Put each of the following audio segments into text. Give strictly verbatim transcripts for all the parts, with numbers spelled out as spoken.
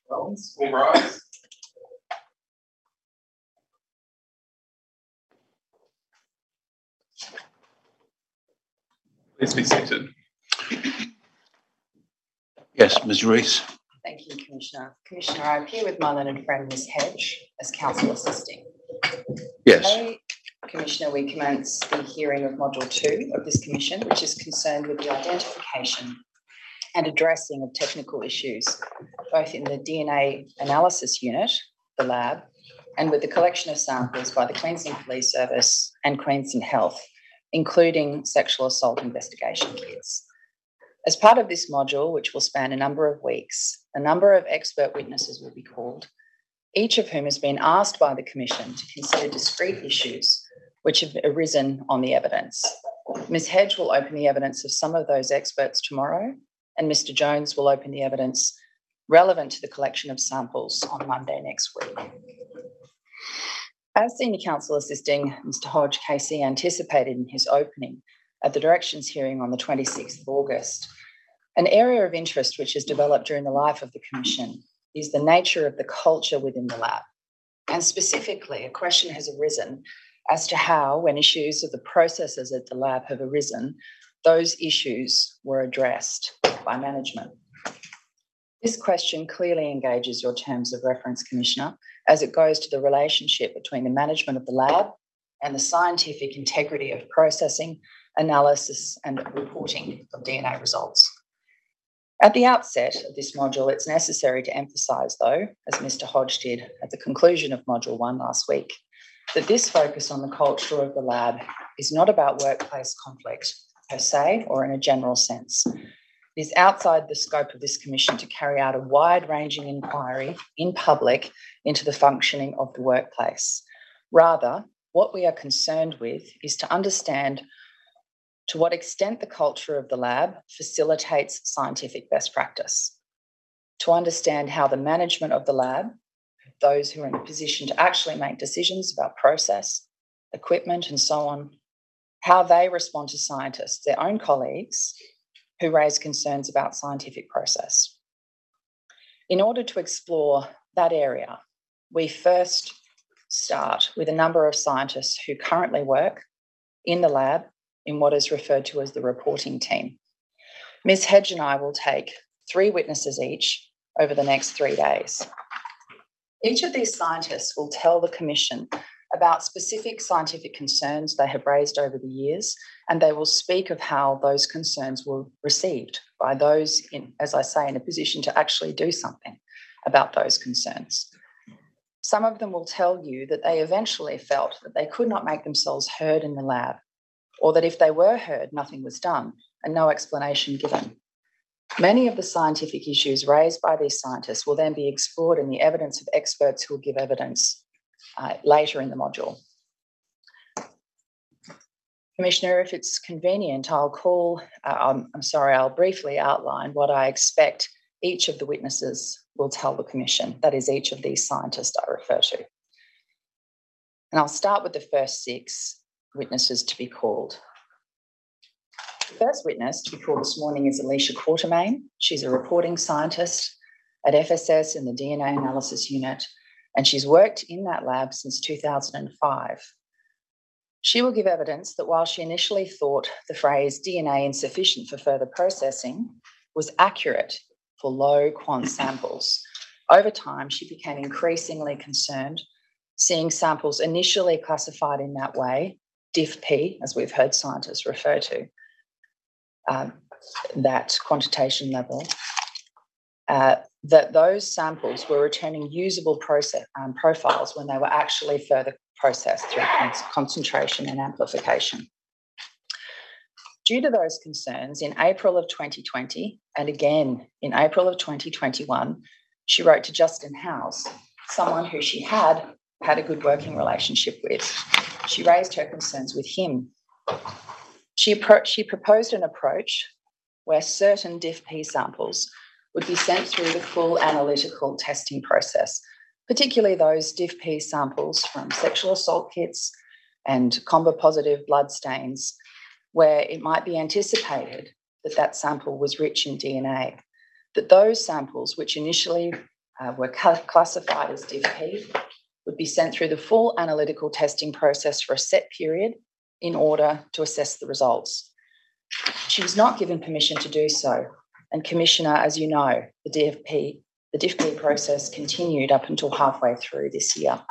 Rollins, all rise. Please be seated. Yes, Miz Rees. Thank you, Commissioner. Commissioner, I appear with my learned friend, Miz Hedge, as counsel assisting. Yes. Today, Commissioner, we commence the hearing of Module two of this Commission, which is concerned with the identification and addressing of technical issues, both in the D N A analysis unit, the lab, and with the collection of samples by the Queensland Police Service and Queensland Health, including sexual assault investigation kits. As part of this module, which will span a number of weeks, a number of expert witnesses will be called, each of whom has been asked by the Commission to consider discrete issues which have arisen on the evidence. Miz Hedge will open the evidence of some of those experts tomorrow, and Mister Jones will open the evidence relevant to the collection of samples on Monday next week. As Senior Counsel Assisting, Mister Hodge Casey anticipated in his opening at the directions hearing on the twenty-sixth of August, an area of interest which has developed during the life of the Commission is the nature of the culture within the lab. And specifically, a question has arisen as to how, when issues of the processes at the lab have arisen, those issues were addressed by management. This question clearly engages your terms of reference, Commissioner, as it goes to the relationship between the management of the lab and the scientific integrity of processing, analysis, and reporting of D N A results. At the outset of this module, it's necessary to emphasise, though, as Mister Hodge did at the conclusion of Module one last week, that this focus on the culture of the lab is not about workplace conflict per se or in a general sense. It is outside the scope of this Commission to carry out a wide-ranging inquiry in public into the functioning of the workplace. Rather, what we are concerned with is to understand to what extent the culture of the lab facilitates scientific best practice, to understand how the management of the lab, those who are in a position to actually make decisions about process, equipment, and so on, how they respond to scientists, their own colleagues, who raise concerns about scientific process. In order to explore that area, we first start with a number of scientists who currently work in the lab in what is referred to as the reporting team. Miz Hedge and I will take three witnesses each over the next three days. Each of these scientists will tell the Commission about specific scientific concerns they have raised over the years, and they will speak of how those concerns were received by those, in, as I say, in a position to actually do something about those concerns. Some of them will tell you that they eventually felt that they could not make themselves heard in the lab, or that if they were heard, nothing was done and no explanation given. Many of the scientific issues raised by these scientists will then be explored in the evidence of experts who will give evidence uh, later in the module. Commissioner, if it's convenient, I'll call, uh, I'm, I'm sorry, I'll briefly outline what I expect each of the witnesses will tell the Commission, that is, each of these scientists I refer to. And I'll start with the first six witnesses to be called. The first witness to be called this morning is Alicia Quartermain. She's a reporting scientist at F S S in the D N A analysis unit, and she's worked in that lab since two thousand five. She will give evidence that while she initially thought the phrase D N A insufficient for further processing was accurate for low quant samples, over time she became increasingly concerned, seeing samples initially classified in that way, D I F P, as we've heard scientists refer to, um, that quantitation level, uh, that those samples were returning usable process, um, profiles when they were actually further processed through con- concentration and amplification. Due to those concerns, in April of twenty twenty, and again in April of twenty twenty-one, she wrote to Justin Howes, someone who she had had a good working relationship with. She raised her concerns with him. She, appro- she proposed an approach where certain D I F P samples would be sent through the full analytical testing process, particularly those D I F P samples from sexual assault kits and combo-positive blood stains, where it might be anticipated that that sample was rich in D N A, that those samples, which initially uh, were cu- classified as diff P would be sent through the full analytical testing process for a set period in order to assess the results. She was not given permission to do so, and Commissioner, as you know, the D F P, the diff P process continued up until halfway through this year.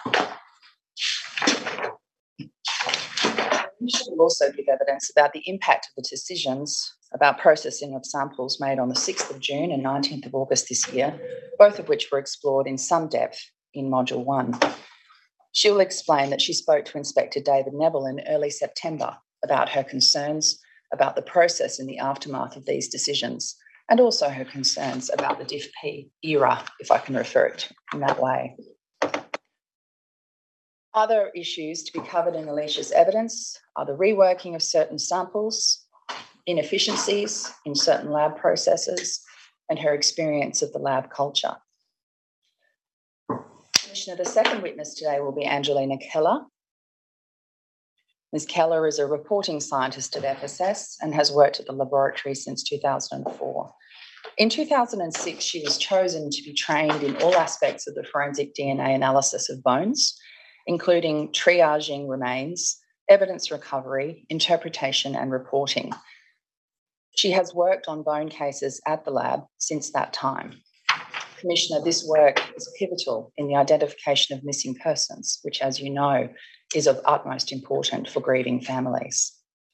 The Commission will also give evidence about the impact of the decisions about processing of samples made on the sixth of June and nineteenth of August this year, both of which were explored in some depth in Module one. She will explain that she spoke to Inspector David Neville in early September about her concerns about the process in the aftermath of these decisions, and also her concerns about the diff P era, if I can refer it in that way. Other issues to be covered in Alicia's evidence are the reworking of certain samples, inefficiencies in certain lab processes, and her experience of the lab culture. Commissioner, the second witness today will be Angelina Keller. Miz Keller is a reporting scientist at F S S and has worked at the laboratory since two thousand four. In two thousand six, she was chosen to be trained in all aspects of the forensic D N A analysis of bones, including triaging remains, evidence recovery, interpretation, and reporting. She has worked on bone cases at the lab since that time. Commissioner, this work is pivotal in the identification of missing persons, which, as you know, is of utmost importance for grieving families.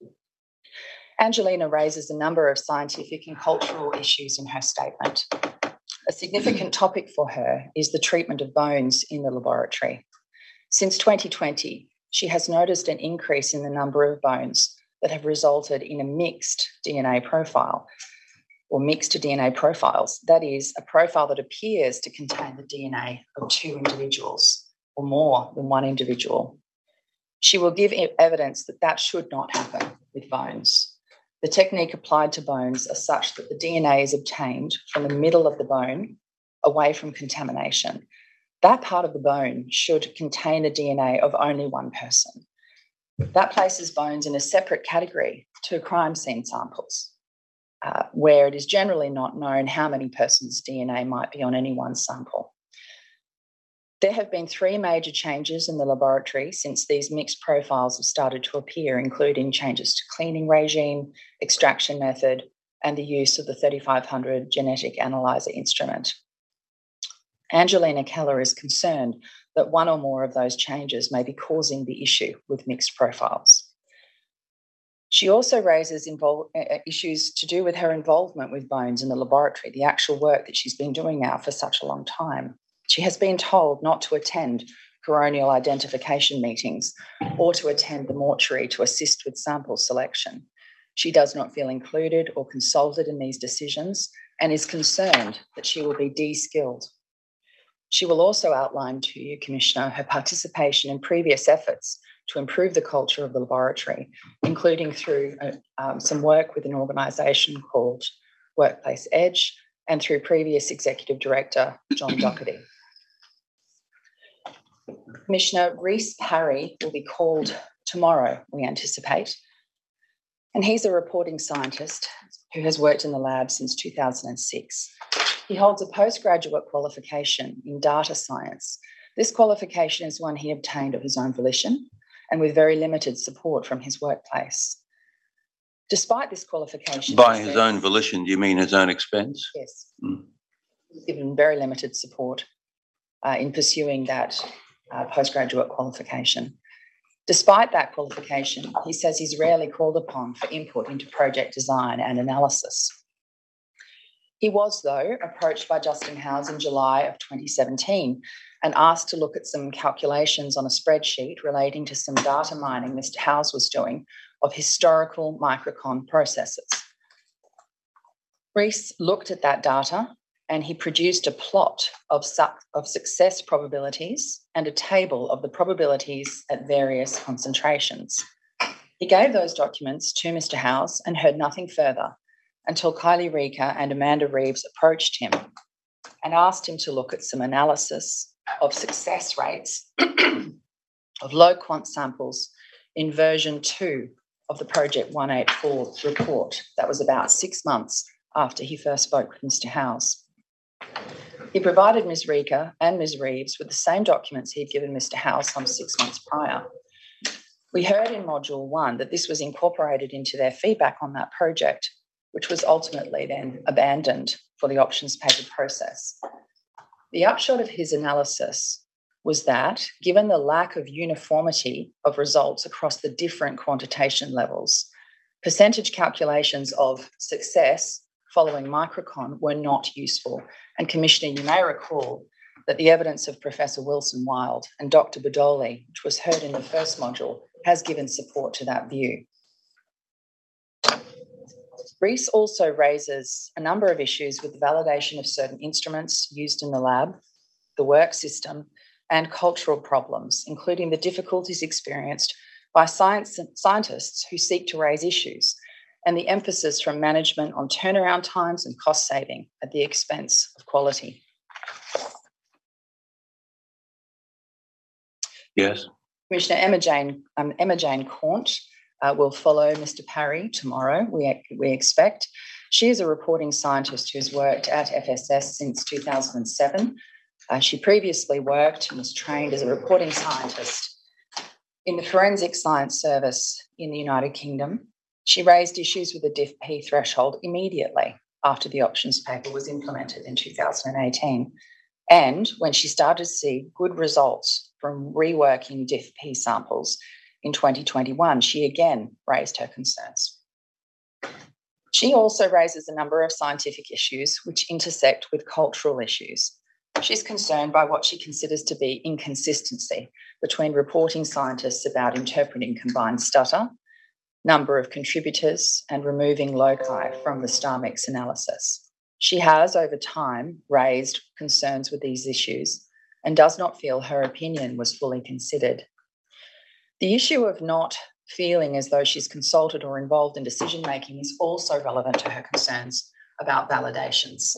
Angelina raises a number of scientific and cultural issues in her statement. A significant topic for her is the treatment of bones in the laboratory. Since twenty twenty, she has noticed an increase in the number of bones that have resulted in a mixed D N A profile, or mixed D N A profiles. That is, a profile that appears to contain the D N A of two individuals or more than one individual. She will give evidence that that should not happen with bones. The technique applied to bones is such that the D N A is obtained from the middle of the bone away from contamination. That part of the bone should contain the D N A of only one person. That places bones in a separate category to crime scene samples, uh, where it is generally not known how many persons' D N A might be on any one sample. There have been three major changes in the laboratory since these mixed profiles have started to appear, including changes to cleaning regime, extraction method, and the use of the thirty-five hundred genetic analyzer instrument. Angelina Keller is concerned that one or more of those changes may be causing the issue with mixed profiles. She also raises invol- issues to do with her involvement with bones in the laboratory, the actual work that she's been doing now for such a long time. She has been told not to attend coronial identification meetings or to attend the mortuary to assist with sample selection. She does not feel included or consulted in these decisions and is concerned that she will be de-skilled. She will also outline to you, Commissioner, her participation in previous efforts to improve the culture of the laboratory, including through uh, um, some work with an organisation called Workplace Edge and through previous Executive Director John Doherty. Commissioner Rhys Parry will be called tomorrow, we anticipate, and he's a reporting scientist who has worked in the lab since two thousand six. He holds a postgraduate qualification in data science. This qualification is one he obtained of his own volition and with very limited support from his workplace. Despite this qualification... By his own volition, do you mean his own expense? Yes. Mm. He's given very limited support uh, in pursuing that uh, postgraduate qualification. Despite that qualification, he says he's rarely called upon for input into project design and analysis. He was, though, approached by Justin Howes in July of twenty seventeen and asked to look at some calculations on a spreadsheet relating to some data mining Mister Howes was doing of historical microcon processes. Rhys looked at that data and he produced a plot of, su- of success probabilities and a table of the probabilities at various concentrations. He gave those documents to Mister Howes and heard nothing further until Kylie Rika and Amanda Reeves approached him and asked him to look at some analysis of success rates of low quant samples in version two of the Project one eighty-four report. That was about six months after he first spoke with Mister Howes. He provided Miz Rika and Miz Reeves with the same documents he'd given Mister Howe some six months prior. We heard in Module one that this was incorporated into their feedback on that project, which was ultimately then abandoned for the options paper process. The upshot of his analysis was that, given the lack of uniformity of results across the different quantitation levels, percentage calculations of success following microcon were not useful. And Commissioner, you may recall that the evidence of Professor Wilson-Wild and Doctor Bedoli, which was heard in the first module, has given support to that view. Rees also raises a number of issues with the validation of certain instruments used in the lab, the work system, and cultural problems, including the difficulties experienced by science, scientists who seek to raise issues, and the emphasis from management on turnaround times and cost saving at the expense of quality. Yes. Commissioner Emma Jane, um, Emma Jane Cornt uh, will follow Mister Parry tomorrow, we, we expect. She is a reporting scientist who's worked at F S S since two thousand seven. Uh, she previously worked and was trained as a reporting scientist in the Forensic Science Service in the United Kingdom. She raised issues with the D I F P threshold immediately after the options paper was implemented in two thousand eighteen. And when she started to see good results from reworking D I F P samples in twenty twenty-one, she again raised her concerns. She also raises a number of scientific issues which intersect with cultural issues. She's concerned by what she considers to be inconsistency between reporting scientists about interpreting combined stutter, number of contributors, and removing loci from the star mix analysis. She has, over time, raised concerns with these issues and does not feel her opinion was fully considered. The issue of not feeling as though she's consulted or involved in decision-making is also relevant to her concerns about validations.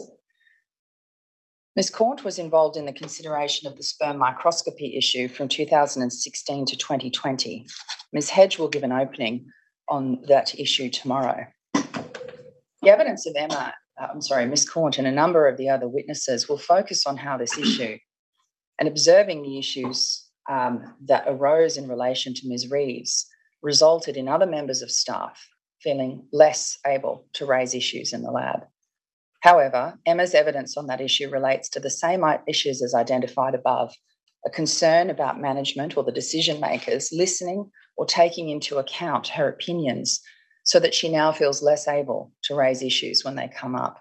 Miz Cornt was involved in the consideration of the sperm microscopy issue from two thousand sixteen to twenty twenty. Miz Hedge will give an opening on that issue tomorrow. The evidence of Emma, uh, I'm sorry, Miz Cornt and a number of the other witnesses will focus on how this issue and observing the issues um, that arose in relation to Miz Reeves resulted in other members of staff feeling less able to raise issues in the lab. However, Emma's evidence on that issue relates to the same issues as identified above, a concern about management or the decision makers listening or taking into account her opinions so that she now feels less able to raise issues when they come up.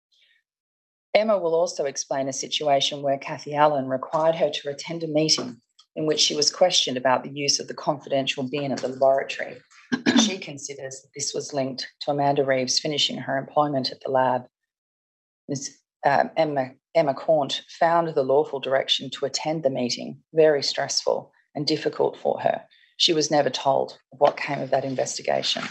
Emma will also explain a situation where Kathy Allen required her to attend a meeting in which she was questioned about the use of the confidential bin at the laboratory. She considers that this was linked to Amanda Reeves finishing her employment at the lab. Miz Um, Emma, Emma Cornt found the lawful direction to attend the meeting very stressful and difficult for her. She was never told what came of that investigation.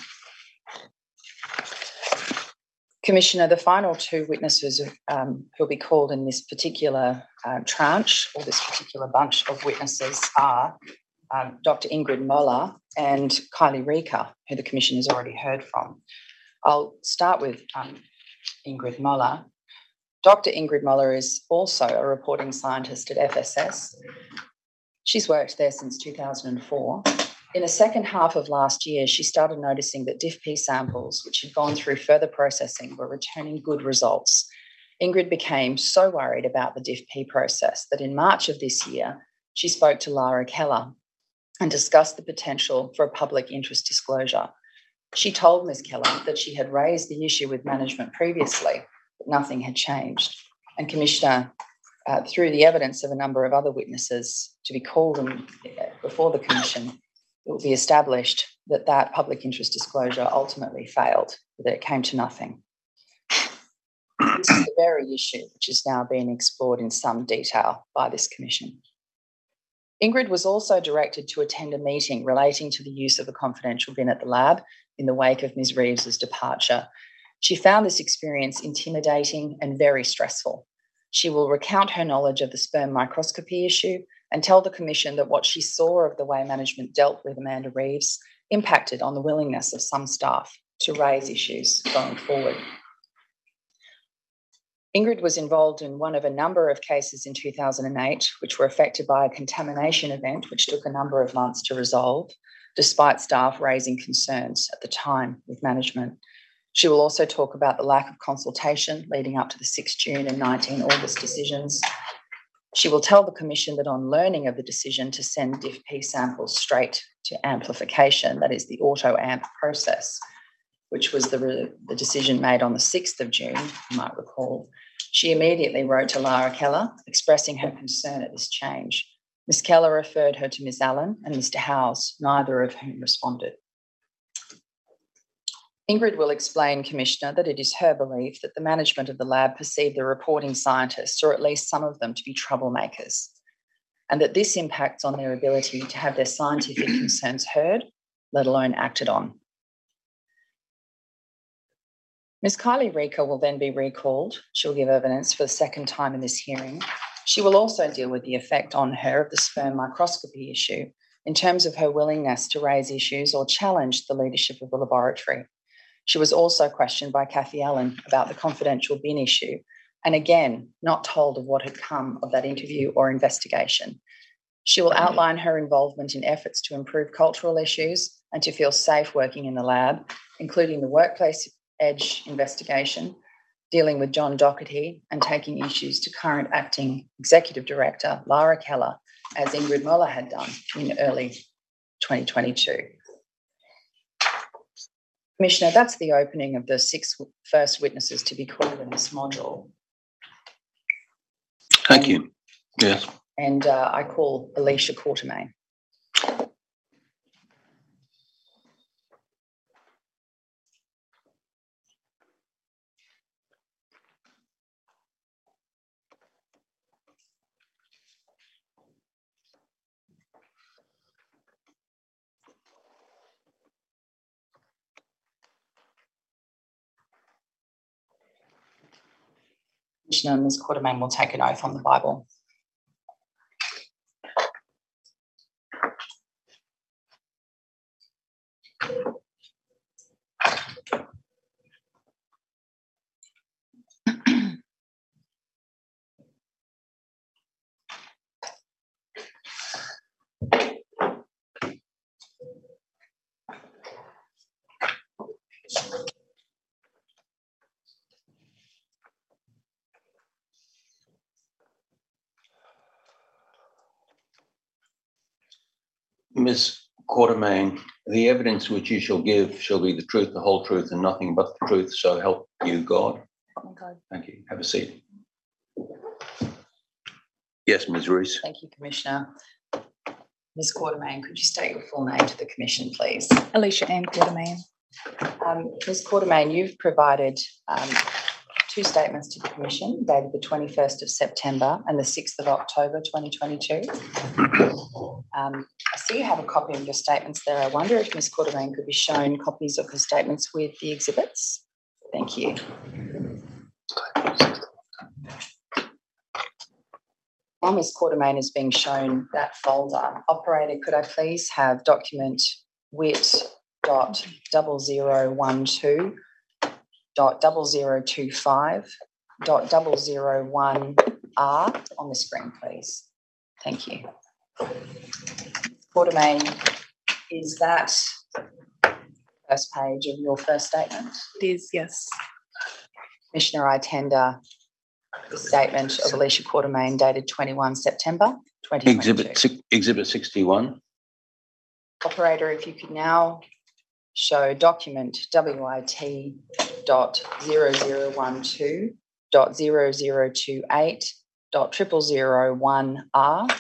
Commissioner, the final two witnesses um, who will be called in this particular uh, tranche or this particular bunch of witnesses are um, Doctor Ingrid Moller and Kylie Rika, who the Commission has already heard from. I'll start with um, Ingrid Moller. Doctor Ingrid Moller is also a reporting scientist at F S S. She's worked there since two thousand four. In the second half of last year, she started noticing that D I F P samples, which had gone through further processing, were returning good results. Ingrid became so worried about the D I F P process that in March of this year, she spoke to Lara Keller and discussed the potential for a public interest disclosure. She told Miz Keller that she had raised the issue with management previously, but nothing had changed. And Commissioner, uh, through the evidence of a number of other witnesses to be called in, uh, before the Commission, it will be established that that public interest disclosure ultimately failed, that it came to nothing. This is the very issue which is now being explored in some detail by this Commission. Ingrid was also directed to attend a meeting relating to the use of a confidential bin at the lab in the wake of Miz Reeves's departure. She found this experience intimidating and very stressful. She will recount her knowledge of the sperm microscopy issue and tell the Commission that what she saw of the way management dealt with Amanda Reeves impacted on the willingness of some staff to raise issues going forward. Ingrid was involved in one of a number of cases in two thousand eight, which were affected by a contamination event, which took a number of months to resolve, despite staff raising concerns at the time with management. She will also talk about the lack of consultation leading up to the sixth June and nineteenth August decisions. She will tell the Commission that on learning of the decision to send D I F P samples straight to amplification, that is the auto-amp process, which was the, re- the decision made on the sixth of June, you might recall, she immediately wrote to Lara Keller expressing her concern at this change. Miz Keller referred her to Miz Allen and Mister Howes, neither of whom responded. Ingrid will explain, Commissioner, that it is her belief that the management of the lab perceived the reporting scientists, or at least some of them, to be troublemakers, and that this impacts on their ability to have their scientific concerns heard, let alone acted on. Miz Kylie Rieker will then be recalled. She'll give evidence for the second time in this hearing. She will also deal with the effect on her of the sperm microscopy issue in terms of her willingness to raise issues or challenge the leadership of the laboratory. She was also questioned by Kathy Allen about the confidential bin issue, and again, not told of what had come of that interview or investigation. She will outline her involvement in efforts to improve cultural issues and to feel safe working in the lab, including the workplace edge investigation, dealing with John Doherty and taking issues to current acting executive director, Lara Keller, as Ingrid Muller had done in early twenty twenty-two. Commissioner, that's the opening of the six first witnesses to be called in this module. Thank and, you. Yes. And uh, I call Alicia Quartermain. Commissioner, Miz Quartermain will take an oath on the Bible. Miz Quartermain, the evidence which you shall give shall be the truth, the whole truth, and nothing but the truth, so help you God. Okay. Thank you. Have a seat. Yes, Miz Rees. Thank you, Commissioner. Miz Quartermain, could you state your full name to the Commission, please? Alicia Ann Quartermain. Um, Miz Quartermain, you've provided um, two statements to the Commission dated the twenty-first of September and the sixth of October twenty twenty-two. Um, I see you have a copy of your statements there. I wonder if Miz Quartermain could be shown copies of the statements with the exhibits. Thank you. While Miz Quartermain is being shown that folder, operator, could I please have document wit dot double zero one two dot double zero two five dot double zero one R on the screen, please. Thank you. Quartermain, is that first page of your first statement? It is, yes. Commissioner, I tender the statement of Alicia Quartermain dated twenty-first September twenty twenty-two. Exhibit, si- exhibit sixty-one. Operator, if you could now show document W I T dot zero zero one two dot zero zero two eight dot triple zero one R.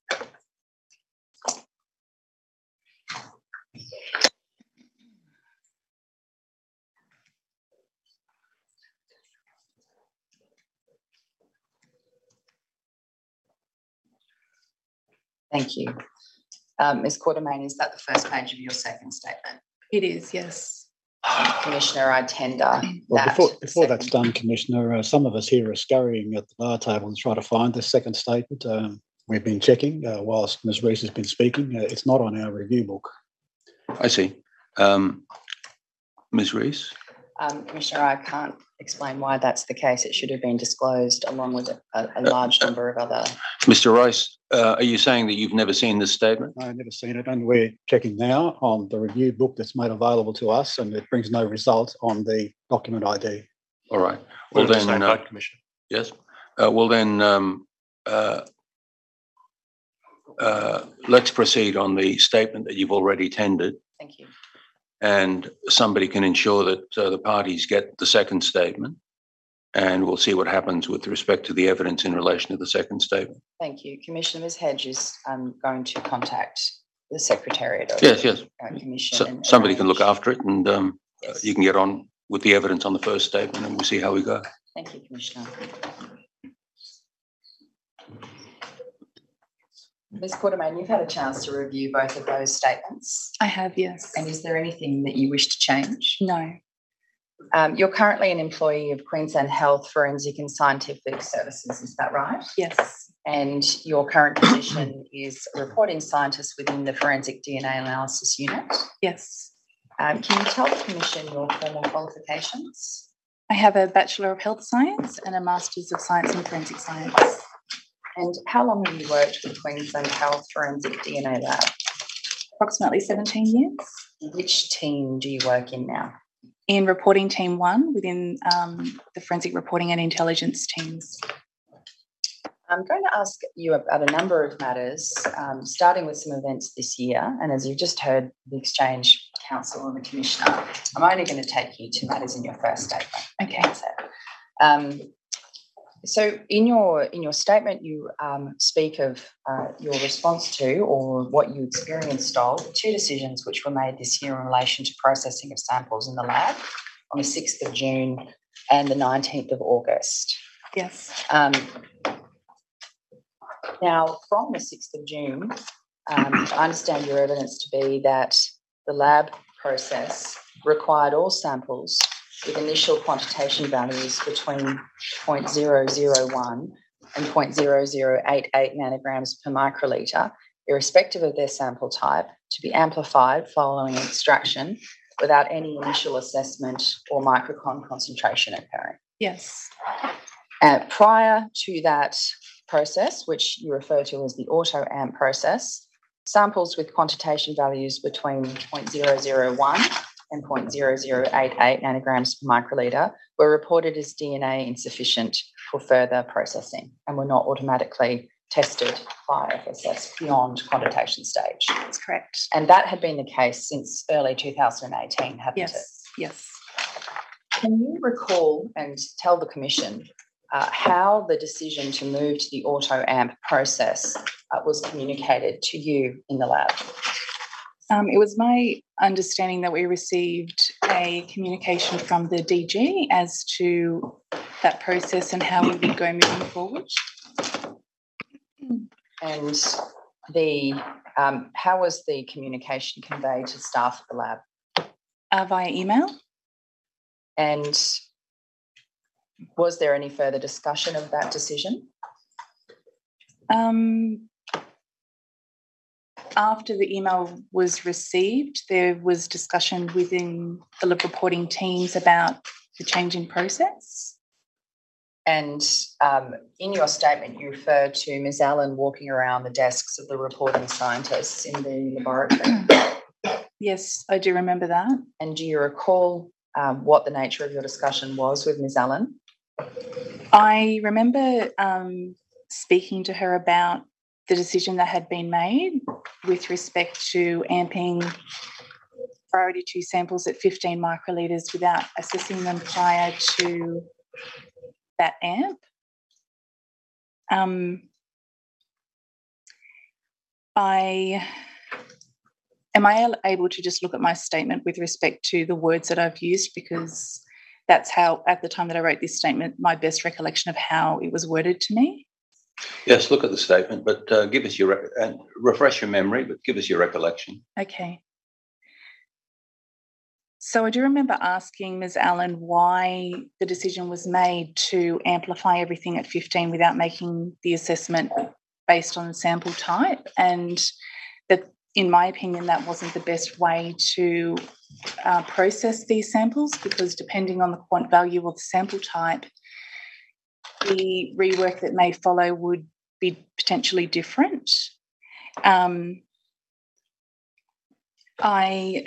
Thank you. Um, Miz Quartermain, is that the first page of your second statement? It is, yes. Commissioner, I tender Well, that. before, before that's second- done, Commissioner, uh, some of us here are scurrying at the bar table to try to find this second statement. Um, we've been checking uh, whilst Miz Rees has been speaking. Uh, it's not on our review book. I see. Um, Miz Rees. Um, Commissioner, I can't explain why that's the case? It should have been disclosed along with a, a large number of other. Mister Rice, uh, are you saying that you've never seen this statement? No, I've never seen it, and we're checking now on the review book that's made available to us, and it brings no result on the document I D. All right. Well, We're the same then, uh, vote, Commissioner. yes. Uh, well, then, um, uh, uh, let's proceed on the statement that you've already tendered, Thank you. and somebody can ensure that uh, the parties get the second statement, and we'll see what happens with respect to the evidence in relation to the second statement. Thank you. Commissioner, Ms Hedge is um, going to contact the Secretariat of Yes, the yes. uh, Commission. So and somebody can look arrange- after it, and um, uh, Yes. you can get on with the evidence on the first statement, and we'll see how we go. Thank you, Commissioner. Ms Quartermain, you've had a chance to review both of those statements. I have, yes. And is there anything that you wish to change? No. Um, you're currently an employee of Queensland Health Forensic and Scientific Services, is that right? Yes. And your current position is a reporting scientist within the Forensic D N A Analysis Unit. Yes. Um, can you tell the Commission your formal qualifications? I have a Bachelor of Health Science and a Masters of Science in Forensic Science. And how long have you worked with Queensland Health Forensic D N A Lab? Approximately seventeen years. Which team do you work in now? In reporting team one within um, the forensic reporting and intelligence teams. I'm going to ask you about a number of matters, um, starting with some events this year. And as you've just heard the Exchange Council and the Commissioner, I'm only going to take you to matters in your first statement. Okay. So, um, so in your in your statement, you um, speak of uh, your response to, or what you experienced of, two decisions which were made this year in relation to processing of samples in the lab on the sixth of June and the nineteenth of August. Yes. Um, now, from the sixth of June, um, I understand your evidence to be that the lab process required all samples with initial quantitation values between zero point zero zero one and zero point zero zero eight eight nanograms per microlitre, irrespective of their sample type, to be amplified following extraction without any initial assessment or microcon concentration occurring. Yes. Uh, prior to that process, which you refer to as the auto-amp process, samples with quantitation values between zero point zero zero one and zero point zero zero eight eight nanograms per microlitre were reported as D N A insufficient for further processing and were not automatically tested by F S S beyond quantitation stage. That's correct. And that had been the case since early two thousand eighteen, hadn't it? Yes. Yes. Can you recall and tell the Commission uh, how the decision to move to the auto-amp process uh, was communicated to you in the lab? Um, it was my understanding that we received a communication from the D G as to that process and how we would go moving forward. And the um, how was the communication conveyed to staff at the lab? Uh, via email. And was there any further discussion of that decision? Um, after the email was received, there was discussion within the reporting teams about the change in process. And um, in your statement, you referred to Miz Allen walking around the desks of the reporting scientists in the laboratory. Yes, I do remember that. And do you recall um, what the nature of your discussion was with Miz Allen? I remember um, speaking to her about the decision that had been made with respect to amping priority two samples at fifteen microlitres without assessing them prior to that amp. Um, I am I able to just look at my statement with respect to the words that I've used, because that's how, at the time that I wrote this statement, my best recollection of how it was worded to me. Yes, look at the statement, but uh, give us your re- and refresh your memory, but give us your recollection. Okay. So I do remember asking Miz Allen why the decision was made to amplify everything at fifteen without making the assessment based on the sample type, and that in my opinion, that wasn't the best way to uh, process these samples, because depending on the quant value or the sample type, the rework that may follow would be potentially different. Um, I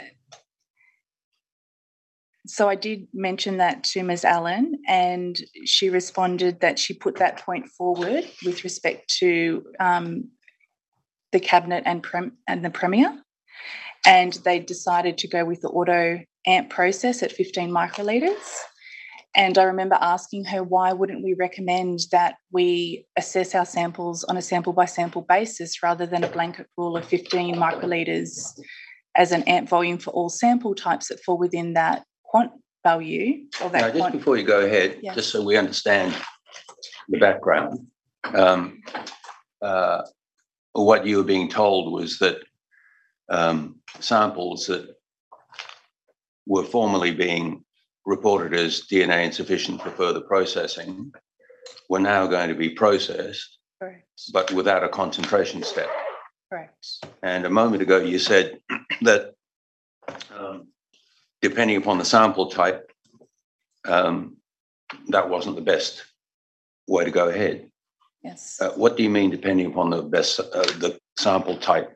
so I did mention that to Miz Allen, and she responded that she put that point forward with respect to um, the cabinet and prem- and the Premier, and they decided to go with the auto amp process at fifteen microlitres. And I remember asking her, why wouldn't we recommend that we assess our samples on a sample by sample basis rather than a blanket rule of fifteen microlitres as an amp volume for all sample types that fall within that quant value? Or that now, just quant- before you go ahead, yeah. just so we understand the background, um, uh, what you were being told was that um, samples that were formerly being reported as D N A insufficient for further processing were now going to be processed, Correct. but without a concentration step. Correct. And a moment ago, you said that um, depending upon the sample type, um, that wasn't the best way to go ahead. Yes. Uh, what do you mean, depending upon the best uh, the sample type?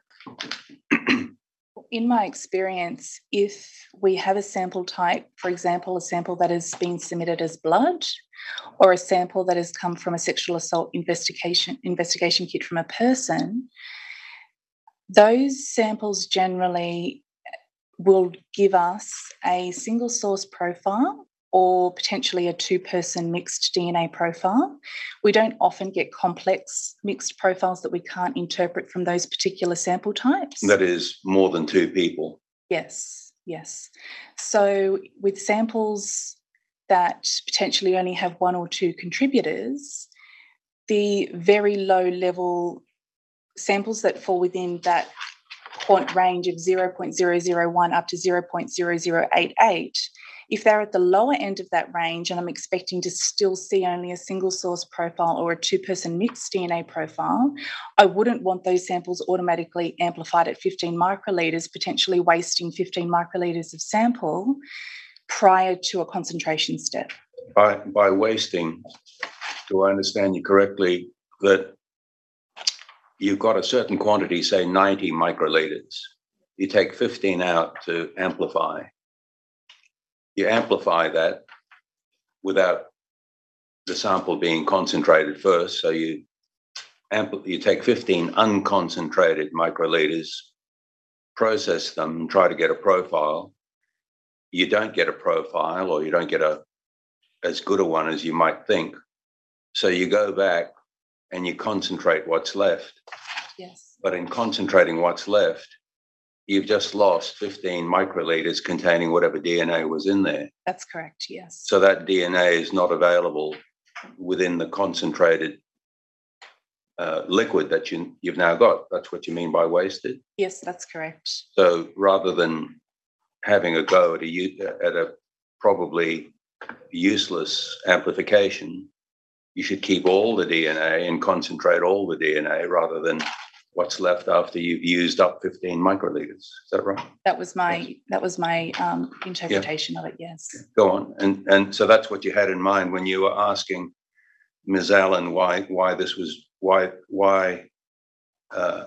In my experience, if we have a sample type, for example, a sample that has been submitted as blood, or a sample that has come from a sexual assault investigation investigation kit from a person, those samples generally will give us a single source profile or potentially a two-person mixed D N A profile. We don't often get complex mixed profiles that we can't interpret from those particular sample types. That is more than two people. Yes, yes. So with samples that potentially only have one or two contributors, the very low-level samples that fall within that quant range of zero point zero zero one up to zero point zero zero eight eight, if they're at the lower end of that range and I'm expecting to still see only a single source profile or a two-person mixed D N A profile, I wouldn't want those samples automatically amplified at fifteen microlitres, potentially wasting fifteen microlitres of sample prior to a concentration step. By, by wasting, do I understand you correctly that you've got a certain quantity, say ninety microlitres, you take fifteen out to amplify. You amplify that without the sample being concentrated first. So you ampl- you take fifteen unconcentrated microlitres, process them, try to get a profile. You don't get a profile, or you don't get a as good a one as you might think. So you go back and you concentrate what's left. Yes. But in concentrating what's left, you've just lost fifteen microlitres containing whatever D N A was in there. That's correct, yes. So that D N A is not available within the concentrated uh, liquid that you, you've now got. That's what you mean by wasted? Yes, that's correct. So rather than having a go at a, at a probably useless amplification, you should keep all the D N A and concentrate all the D N A rather than what's left after you've used up fifteen microlitres. Is that right? That was my that was my um, interpretation yeah. of it, yes. Go on. And and so that's what you had in mind when you were asking Miz Allen why why this was why why uh,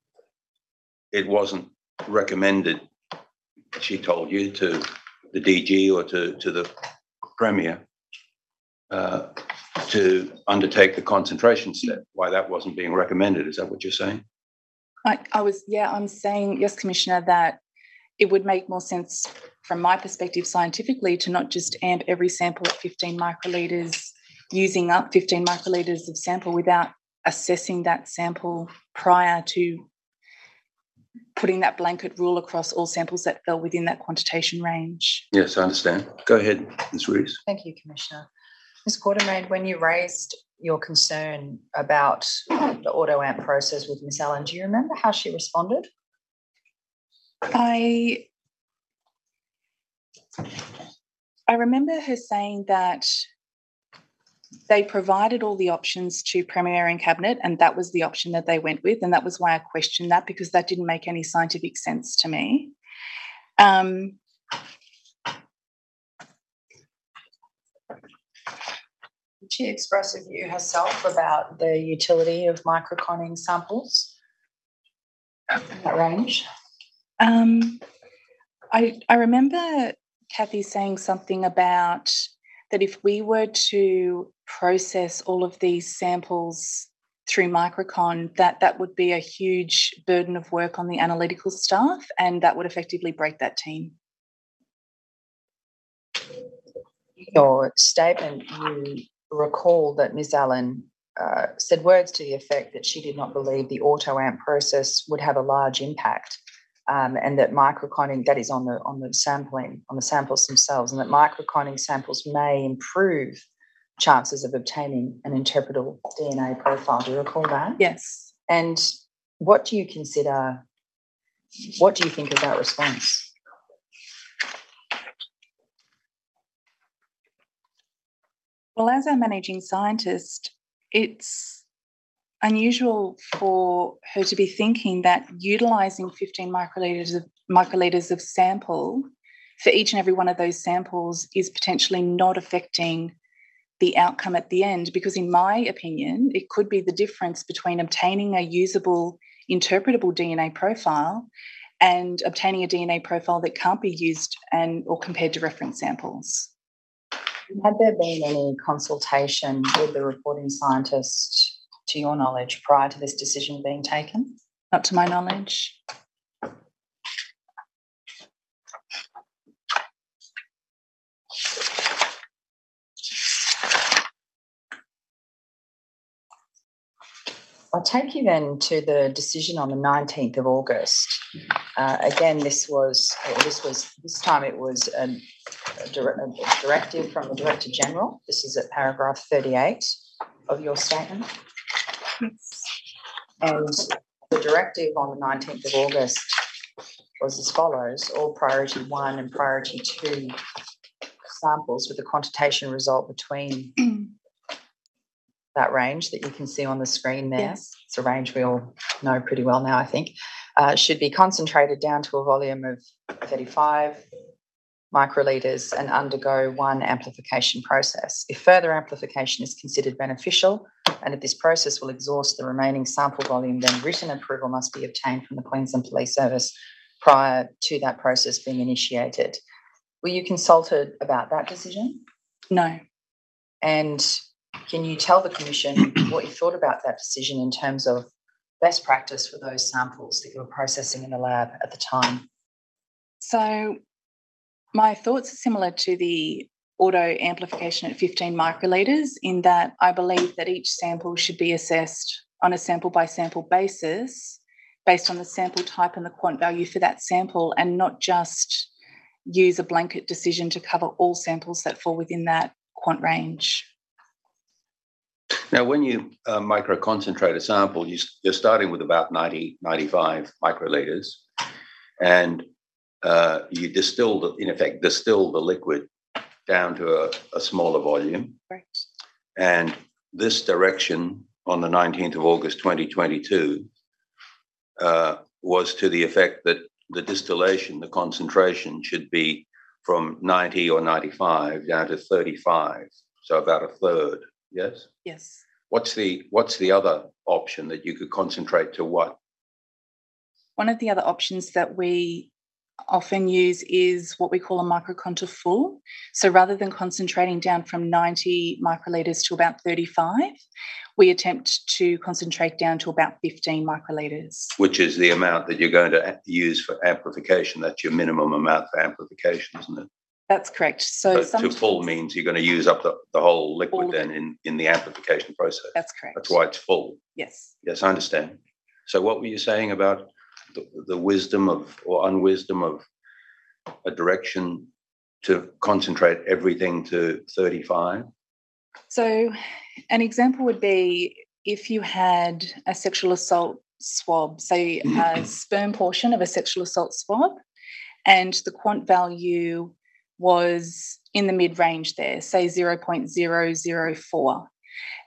it wasn't recommended, she told you, to the D G or to, to the Premier uh, to undertake the concentration step, why that wasn't being recommended. Is that what you're saying? I, I was, yeah, I'm saying, yes, Commissioner, that it would make more sense from my perspective scientifically to not just amp every sample at fifteen microlitres, using up fifteen microlitres of sample without assessing that sample prior to putting that blanket rule across all samples that fell within that quantitation range. Yes, I understand. Go ahead, Miz Rees. Thank you, Commissioner. Miz Quartermain, when you raised your concern about the auto amp process with Miss Allen, do you remember how she responded? I I remember her saying that They provided all the options to Premier and Cabinet, and that was the option that they went with, and that was why I questioned that, because that didn't make any scientific sense to me. Um, Did she express a view herself about the utility of microconning samples in that range? Um, I, I remember Kathy saying something about that if we were to process all of these samples through microcon, that that would be a huge burden of work on the analytical staff, and that would effectively break that team. Your statement, you recall that Miz Allen uh, said words to the effect that she did not believe the auto-amp process would have a large impact, um, and that microconning, that is on the on the sampling, on the samples themselves, and that microconning samples may improve chances of obtaining an interpretable D N A profile. Do you recall that? Yes. And what do you consider, what do you think of that response? Well, as a managing scientist, it's unusual for her to be thinking that utilising fifteen microliters of, microliters of sample for each and every one of those samples is potentially not affecting the outcome at the end, because in my opinion, it could be the difference between obtaining a usable, interpretable D N A profile and obtaining a D N A profile that can't be used and or compared to reference samples. Had there been any consultation with the reporting scientist, to your knowledge, prior to this decision being taken? Not to my knowledge. I'll take you then to the decision on the nineteenth of August. Uh, again, this was, this was, this time it was a, a, dire- a directive from the Director General. This is at paragraph thirty-eight of your statement. Yes. And the directive on the nineteenth of August was as follows: all priority one and priority two samples with a quantitation result between that range that you can see on the screen there. Yes. It's a range we all know pretty well now, I think. Uh, should be concentrated down to a volume of thirty-five microliters and undergo one amplification process. If further amplification is considered beneficial and if this process will exhaust the remaining sample volume, then written approval must be obtained from the Queensland Police Service prior to that process being initiated. Were you consulted about that decision? No. And can you tell the Commission what you thought about that decision in terms of best practice for those samples that you were processing in the lab at the time? So my thoughts are similar to the auto amplification at fifteen microliters, in that I believe that each sample should be assessed on a sample by sample basis based on the sample type and the quant value for that sample, and not just use a blanket decision to cover all samples that fall within that quant range. Now, when you uh, microconcentrate a sample, you, you're starting with about ninety, ninety-five microliters, and uh, you distill, the, in effect, distill the liquid down to a, a smaller volume. Correct. And this direction on the nineteenth of August twenty twenty-two uh, was to the effect that the distillation, the concentration, should be from ninety or ninety-five down to thirty-five, so about a third. Yes? Yes. What's the what's the other option that you could concentrate to what? One of the other options that we often use is what we call a microcon to full. So rather than concentrating down from ninety microliters to about thirty-five, we attempt to concentrate down to about fifteen microliters. Which is the amount that you're going to use for amplification. That's your minimum amount for amplification, isn't it? That's correct. So But to full means you're going to use up the, the whole liquid then in, in the amplification process. That's correct. That's why it's full. Yes. Yes, I understand. So what were you saying about the, the wisdom of or unwisdom of a direction to concentrate everything to thirty-five? So an example would be if you had a sexual assault swab, say a sperm portion of a sexual assault swab, and the quant value was in the mid-range there, say zero point zero zero four.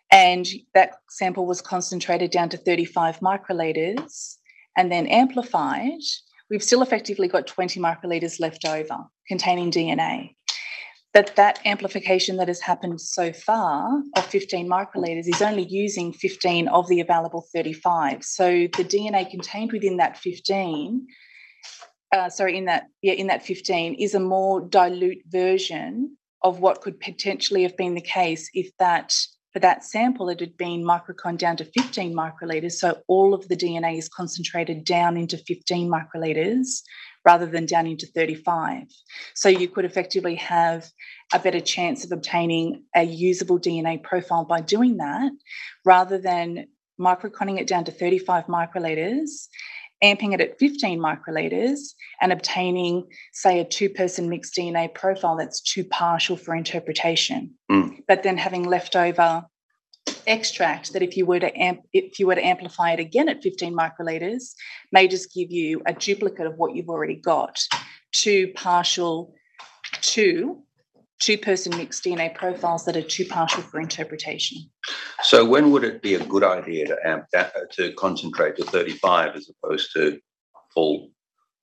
and that sample was concentrated down to thirty-five microlitres and then amplified, we've still effectively got twenty microlitres left over containing D N A. But that amplification that has happened so far of fifteen microlitres is only using fifteen of the available thirty-five. So the D N A contained within that fifteen, uh, sorry, in that yeah, in that fifteen is a more dilute version of what could potentially have been the case if that for that sample it had been microcon down to fifteen microlitres. So all of the D N A is concentrated down into fifteen microlitres rather than down into thirty-five. So you could effectively have a better chance of obtaining a usable D N A profile by doing that, rather than microconning it down to thirty-five microlitres, amping it at fifteen microlitres, and obtaining, say, a two-person mixed D N A profile that's too partial for interpretation. Mm. But then having leftover extract that if you were to amp, if you were to amplify it again at fifteen microlitres, may just give you a duplicate of what you've already got. Two partial, two two-person mixed D N A profiles that are too partial for interpretation. So when would it be a good idea to amp that, to concentrate to thirty-five as opposed to full?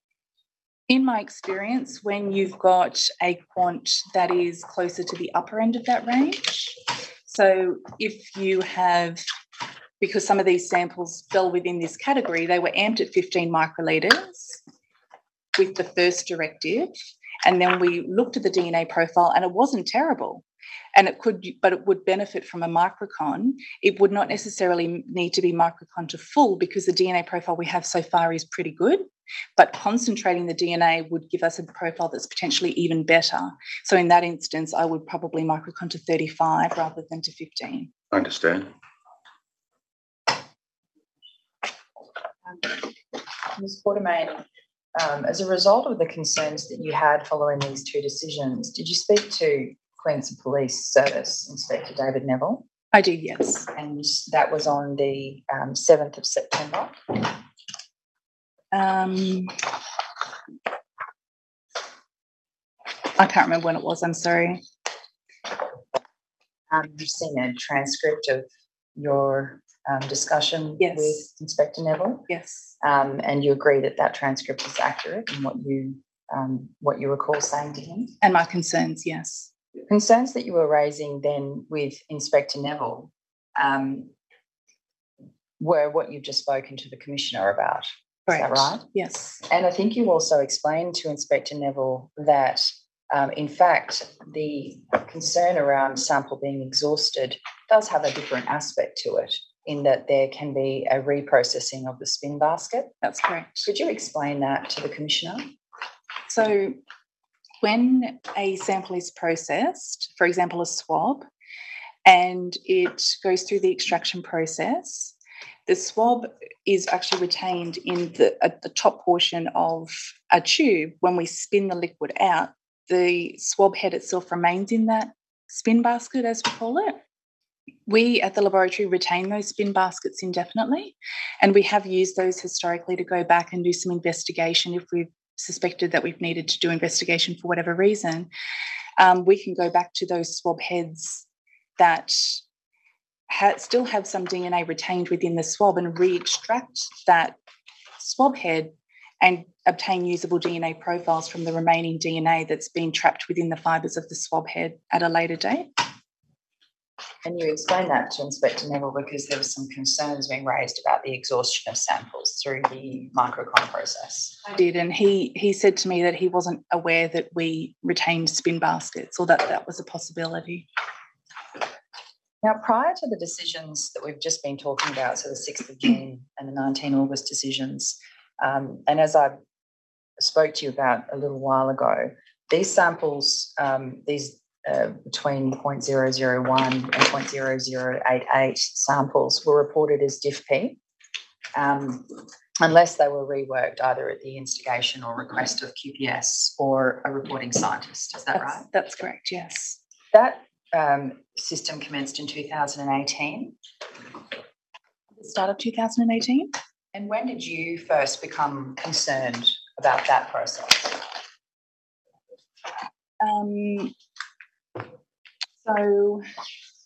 In my experience, when you've got a quant that is closer to the upper end of that range, so if you have, because some of these samples fell within this category, they were amped at fifteen microlitres with the first directive, and then we looked at the D N A profile and it wasn't terrible. And it could, but it would benefit from a microcon. It would not necessarily need to be microcon to full because the D N A profile we have so far is pretty good. But concentrating the D N A would give us a profile that's potentially even better. So in that instance, I would probably microcon to thirty-five rather than to fifteen. I understand. Miz Quartermain, um, as a result of the concerns that you had following these two decisions, did you speak to Queensland Police Service Inspector David Neville? I did, yes. And that was on the um, seventh of September. Um, I can't remember when it was, I'm sorry. Um, you've seen a transcript of your um, discussion Yes. with Inspector Neville, Yes. um, and you agree that that transcript is accurate in what you um, what you recall saying to him. And my concerns, yes. Concerns that you were raising then with Inspector Neville um, were what you've just spoken to the Commissioner about. Correct. Is that right? Yes. And I think you also explained to Inspector Neville that, um, in fact, the concern around sample being exhausted does have a different aspect to it, in that there can be a reprocessing of the spin basket. That's correct. Could you explain that to the Commissioner? So when a sample is processed, for example, a swab, and it goes through the extraction process, the swab is actually retained in the, at the top portion of a tube. When we spin the liquid out, the swab head itself remains in that spin basket, as we call it. We at the laboratory retain those spin baskets indefinitely, and we have used those historically to go back and do some investigation if we've suspected that we've needed to do investigation for whatever reason. Um, we can go back to those swab heads that ha- still have some D N A retained within the swab and re-extract that swab head and obtain usable D N A profiles from the remaining D N A that's been trapped within the fibres of the swab head at a later date. And you explained that to Inspector Neville because there were some concerns being raised about the exhaustion of samples through the microcon process. I did, and he he said to me that he wasn't aware that we retained spin baskets or that that was a possibility. Now, prior to the decisions that we've just been talking about, so the sixth of June and the nineteenth of August decisions, um, and as I spoke to you about a little while ago, these samples, um, these uh, between zero point zero zero one and zero point zero zero eight eight samples were reported as D I F P, um, unless they were reworked either at the instigation or request of Q P S or a reporting scientist. Is that That's, right? that's correct, yes. That um, system commenced in two thousand eighteen. The start of two thousand eighteen. And when did you first become concerned about that process? Um, so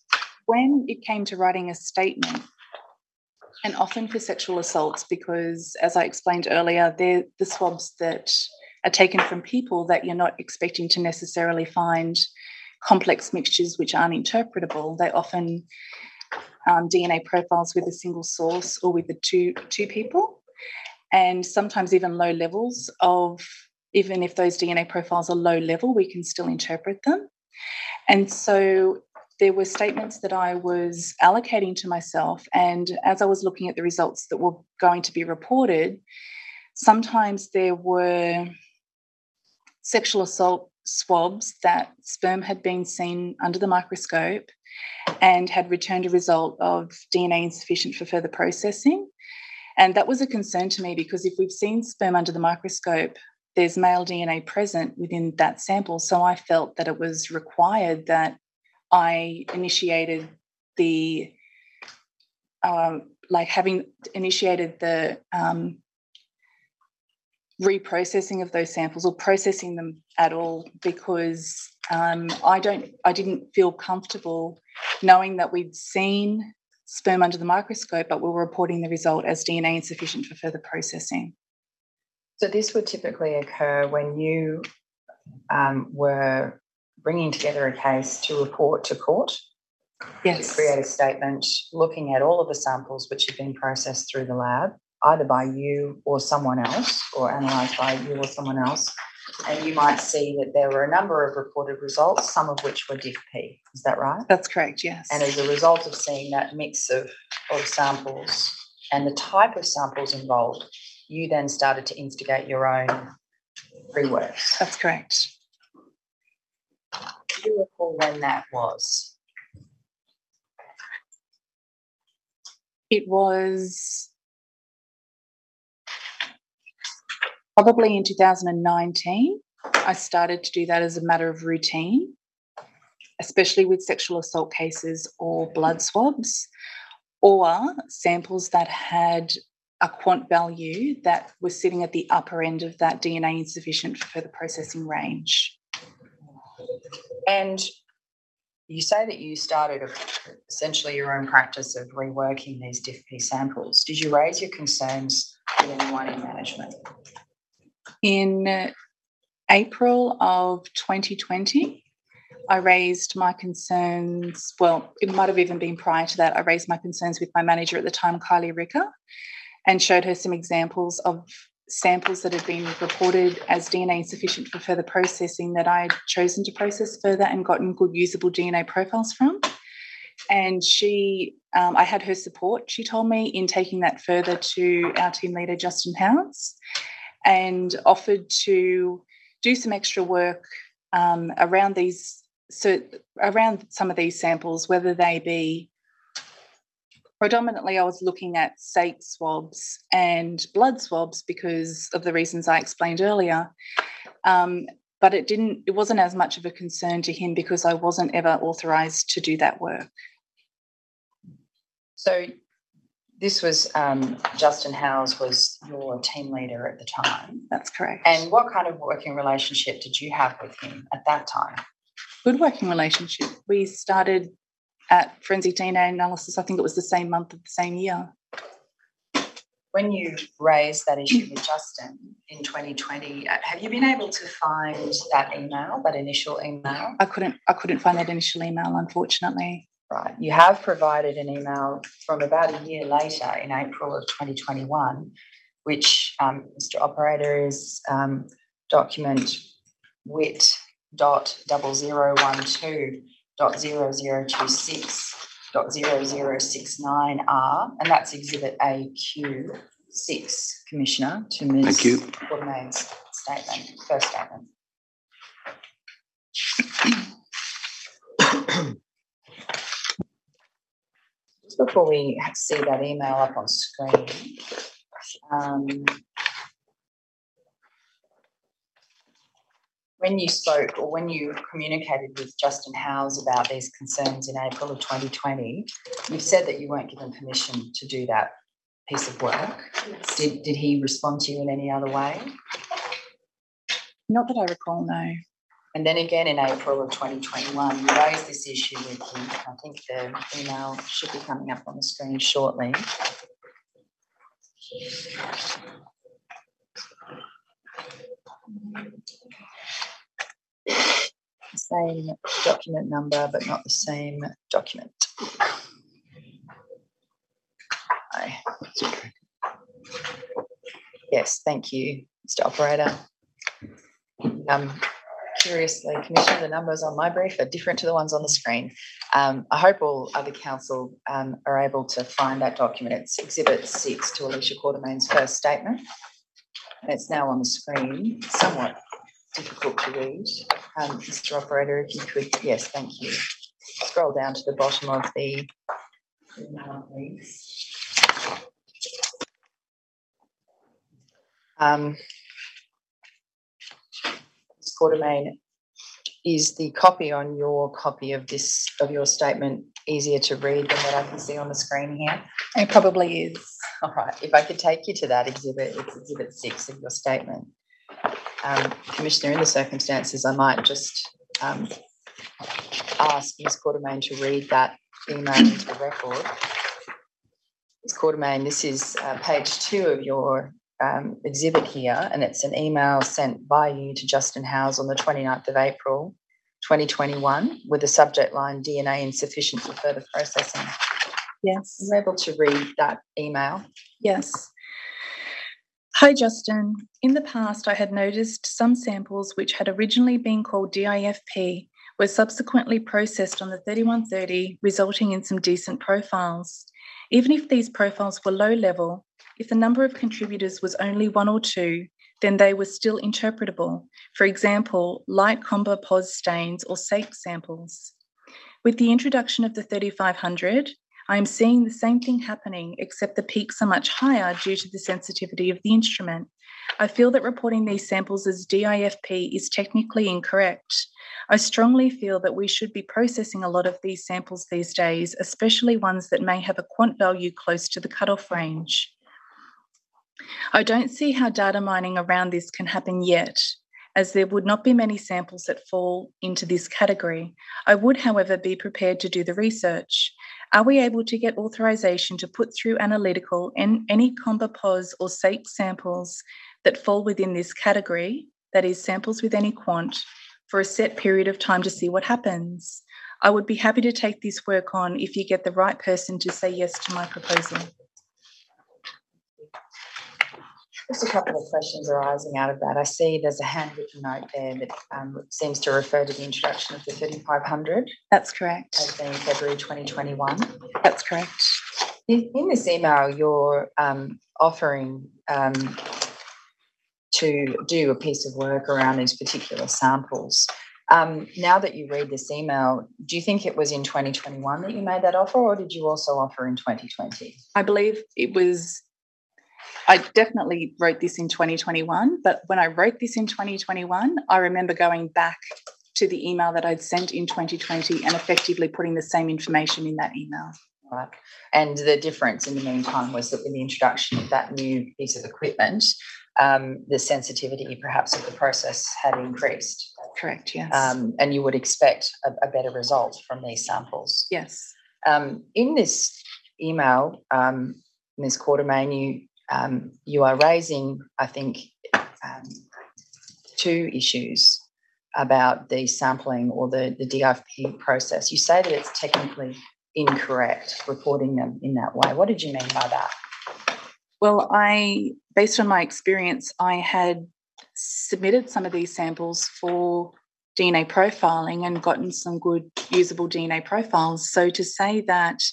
when it came to writing a statement, and often for sexual assaults, because as I explained earlier, they're the swabs that are taken from people that you're not expecting to necessarily find complex mixtures which aren't interpretable. They often um, D N A profiles with a single source or with the two two people, and sometimes even low levels of, even if those D N A profiles are low level, we can still interpret them. And so there were statements that I was allocating to myself, and as I was looking at the results that were going to be reported, sometimes there were sexual assault swabs that sperm had been seen under the microscope and had returned a result of D N A insufficient for further processing. And that was a concern to me, because if we've seen sperm under the microscope, there's male D N A present within that sample. So I felt that it was required that I initiated the, um, like having initiated the um, reprocessing of those samples, or processing them at all, because um, I don't, I didn't feel comfortable knowing that we'd seen sperm under the microscope, but we were reporting the result as D N A insufficient for further processing. So this would typically occur when you um, were bringing together a case to report to court, Yes. to create a statement looking at all of the samples which have been processed through the lab, either by you or someone else, or analysed by you or someone else, and you might see that there were a number of reported results, some of which were diff P. Is that right? That's correct, yes. And as a result of seeing that mix of, of samples and the type of samples involved, you then started to instigate your own rework. That's correct. Do you recall when that was? It was probably in two thousand nineteen. I started to do that as a matter of routine, especially with sexual assault cases or blood swabs, or samples that had a quant value that was sitting at the upper end of that D N A insufficient for further processing range. And you say that you started a, essentially your own practice of reworking these diff P samples. Did you raise your concerns with anyone in management? In April of twenty twenty, I raised my concerns, well, it might have even been prior to that, I raised my concerns with my manager at the time, Kylie Ricker, and showed her some examples of samples that had been reported as D N A insufficient for further processing that I had chosen to process further and gotten good usable D N A profiles from. And she, um, I had her support, she told me, in taking that further to our team leader, Justin Howes, and offered to do some extra work um, around these, so around some of these samples, whether they be predominantly I was looking at sake swabs and blood swabs because of the reasons I explained earlier. Um, but it didn't, it wasn't as much of a concern to him because I wasn't ever authorised to do that work. So this was um, Justin Howes was your team leader at the time. That's correct. And what kind of working relationship did you have with him at that time? Good working relationship. We started at Forensic D N A Analysis, I think it was the same month of the same year. When you raised that issue with Justin in twenty twenty, have you been able to find that email, that initial email? I couldn't I couldn't find that initial email, unfortunately. Right. You have provided an email from about a year later in April of twenty twenty-one, which, um, Mister Operator, is um, document wit dot double zero one two dot zero zero two six dot zero zero six nine R, and that's Exhibit A Q six, Commissioner, to Miz Courtenay's statement, first statement. Just before we see that email up on screen, um, when you spoke or when you communicated with Justin Howes about these concerns in April of twenty twenty, you said that you weren't given permission to do that piece of work. Yes. Did, did he respond to you in any other way? Not that I recall, no. And then again in April of twenty twenty-one, you raised this issue with him. I think the email should be coming up on the screen shortly. The same document number, but not the same document. Hi. Yes, thank you, Mister Operator. Um, curiously, Commissioner, the numbers on my brief are different to the ones on the screen. Um, I hope all other council um, are able to find that document. It's Exhibit six to Alicia Quartermain's first statement. And it's now on the screen, somewhat difficult to read. Um, Mister Operator, if you could, yes, thank you. Scroll down to the bottom of the email, please. Um, Miz Quartermain, is the copy on your copy of this of your statement easier to read than what I can see on the screen here? It probably is. All right. If I could take you to that exhibit, it's Exhibit Six of your statement. Um, Commissioner, in the circumstances, I might just um, ask Miz Quartermain to read that email into the record. Miz Quartermain, this is uh, page two of your um, exhibit here, and it's an email sent by you to Justin Howes on the twenty-ninth of April, twenty twenty-one, with the subject line D N A insufficient for further processing. Yes. Are you able to read that email? Yes. Hi, Justin. In the past, I had noticed some samples which had originally been called D I F P were subsequently processed on the thirty-one thirty, resulting in some decent profiles. Even if these profiles were low level, if the number of contributors was only one or two, then they were still interpretable. For example, light combo pos stains or S A Q samples. With the introduction of the thirty-five hundred, I am seeing the same thing happening, except the peaks are much higher due to the sensitivity of the instrument. I feel that reporting these samples as D I F P is technically incorrect. I strongly feel that we should be processing a lot of these samples these days, especially ones that may have a quant value close to the cutoff range. I don't see how data mining around this can happen yet, as there would not be many samples that fall into this category. I would, however, be prepared to do the research. Are we able to get authorization to put through analytical and any combo pos or S A Q samples that fall within this category, that is, samples with any quant, for a set period of time to see what happens? I would be happy to take this work on if you get the right person to say yes to my proposal. Just a couple of questions arising out of that. I see there's a handwritten note there that um, seems to refer to the introduction of the thirty-five hundred. That's correct. As being February twenty twenty-one. That's correct. In, in this email, you're um, offering um, to do a piece of work around these particular samples. Um, now that you read this email, do you think it was in twenty twenty-one that you made that offer, or did you also offer in twenty twenty? I believe it was... I definitely wrote this in twenty twenty-one, but when I wrote this in twenty twenty-one, I remember going back to the email that I'd sent in twenty twenty and effectively putting the same information in that email. Right. And the difference in the meantime was that with the introduction of that new piece of equipment, um, the sensitivity perhaps of the process had increased. Correct, yes. Um, and you would expect a, a better result from these samples. Yes. Um, in this email, um, Miz Quartermain, you Um, you are raising, I think, um, two issues about the sampling or the, the D I F P process. You say that it's technically incorrect reporting them in that way. What did you mean by that? Well, I, based on my experience, I had submitted some of these samples for D N A profiling and gotten some good usable D N A profiles. So to say that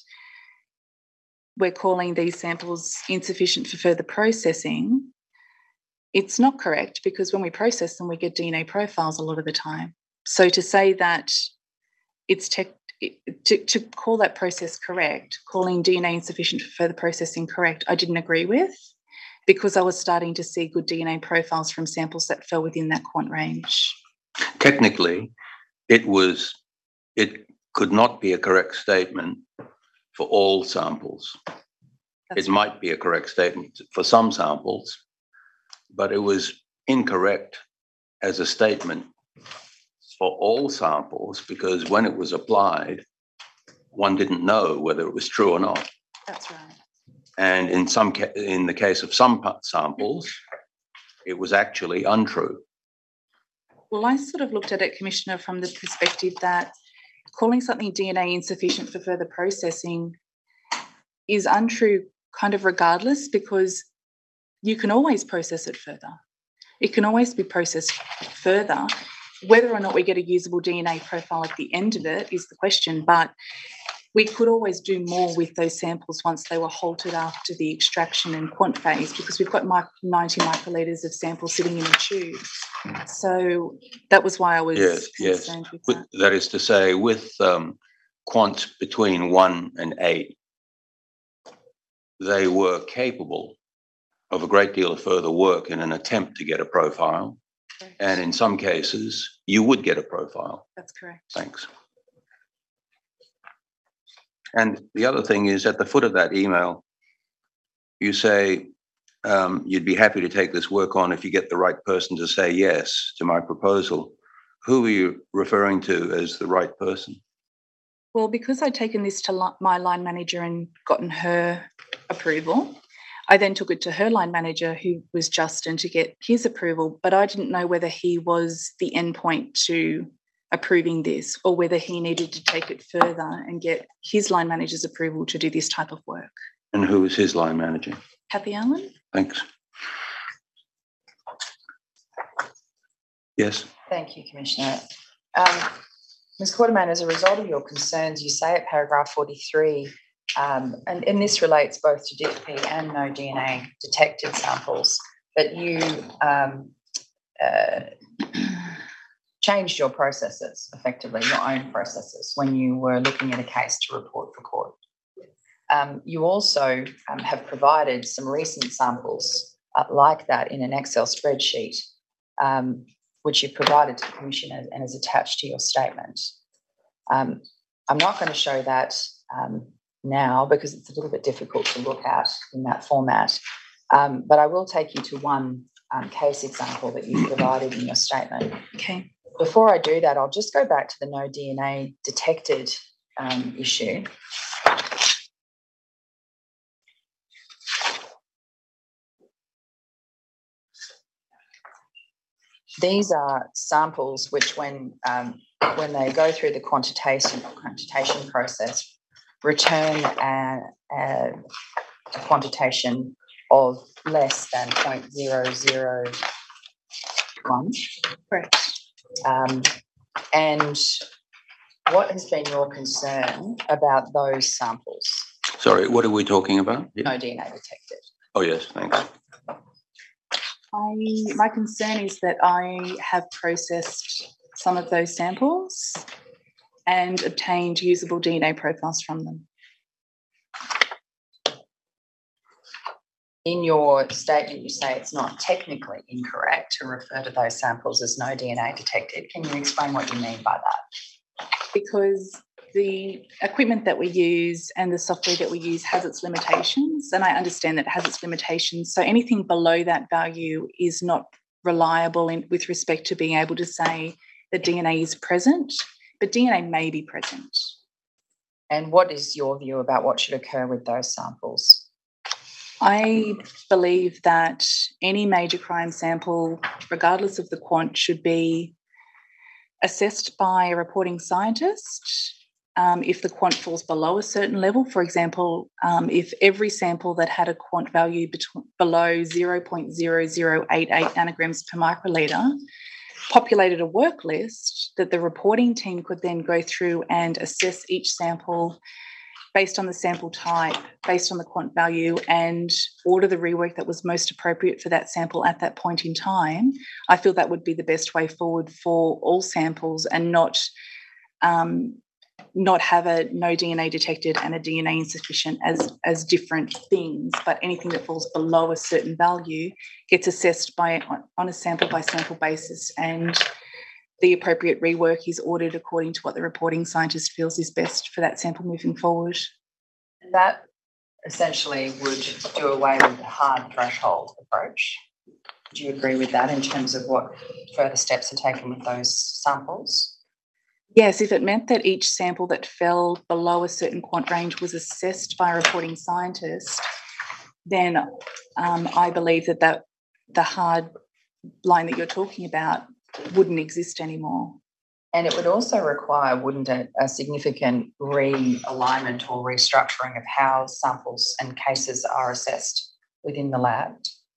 we're calling these samples insufficient for further processing, it's not correct, because when we process them, we get D N A profiles a lot of the time. So to say that it's tech, to, to call that process correct, calling D N A insufficient for further processing correct, I didn't agree with, because I was starting to see good D N A profiles from samples that fell within that quant range. Technically, it was, it could not be a correct statement for all samples. That's it might be a correct statement for some samples, but it was incorrect as a statement for all samples because when it was applied, one didn't know whether it was true or not. That's right. And in some ca- in the case of some pa- samples, it was actually untrue. Well, I sort of looked at it, Commissioner, from the perspective that calling something D N A insufficient for further processing is untrue kind of regardless, because you can always process it further. It can always be processed further. Whether or not we get a usable D N A profile at the end of it is the question, but we could always do more with those samples once they were halted after the extraction and quant phase, because we've got ninety microlitres of samples sitting in a tube. So that was why I was Yes, concerned yes. with With, that. that is to say, with um, quants between one and eight, they were capable of a great deal of further work in an attempt to get a profile. Correct. And in some cases, you would get a profile. That's correct. Thanks. And the other thing is, at the foot of that email, you say um, you'd be happy to take this work on if you get the right person to say yes to my proposal. Who are you referring to as the right person? Well, because I'd taken this to li- my line manager and gotten her approval, I then took it to her line manager, who was Justin, to get his approval, but I didn't know whether he was the endpoint to approving this or whether he needed to take it further and get his line manager's approval to do this type of work. And who is his line manager? Kathy Allen? Thanks. Yes. Thank you, Commissioner. Um, Miz Quartermain, as a result of your concerns, you say at paragraph forty-three, um, and, and this relates both to D I P and no D N A detected samples, that you um, uh, changed your processes, effectively, your own processes, when you were looking at a case to report for court. Um, you also um, have provided some recent samples uh, like that in an Excel spreadsheet, um, which you've provided to the Commissioner and is attached to your statement. Um, I'm not going to show that um, now because it's a little bit difficult to look at in that format, um, but I will take you to one um, case example that you provided in your statement. Okay. Before I do that, I'll just go back to the no D N A detected um, issue. These are samples which, when um, when they go through the quantitation quantitation process, return a, a, a quantitation of less than zero point zero zero one. Correct. Um, and what has been your concern about those samples? Sorry, what are we talking about? Yeah. No D N A detected. Oh, yes, thanks. I, my concern is that I have processed some of those samples and obtained usable D N A profiles from them. In your statement, you say it's not technically incorrect to refer to those samples as no D N A detected. Can you explain what you mean by that? Because the equipment that we use and the software that we use has its limitations, and I understand that it has its limitations. So anything below that value is not reliable in, with respect to being able to say that D N A is present, but D N A may be present. And what is your view about what should occur with those samples? I believe that any major crime sample, regardless of the quant, should be assessed by a reporting scientist. Um, if the quant falls below a certain level, for example, um, if every sample that had a quant value between, below zero point zero zero eight eight nanograms per microliter populated a work list, that the reporting team could then go through and assess each sample based on the sample type, based on the quant value, and order the rework that was most appropriate for that sample at that point in time. I feel that would be the best way forward for all samples, and not um, not have a no D N A detected and a D N A insufficient as, as different things, but anything that falls below a certain value gets assessed by on a sample by sample basis, and the appropriate rework is ordered according to what the reporting scientist feels is best for that sample moving forward. That essentially would do away with the hard threshold approach. Do you agree with that in terms of what further steps are taken with those samples? Yes, if it meant that each sample that fell below a certain quant range was assessed by a reporting scientist, then um, I believe that, that the hard line that you're talking about wouldn't exist anymore. And it would also require, wouldn't it, a significant realignment or restructuring of how samples and cases are assessed within the lab?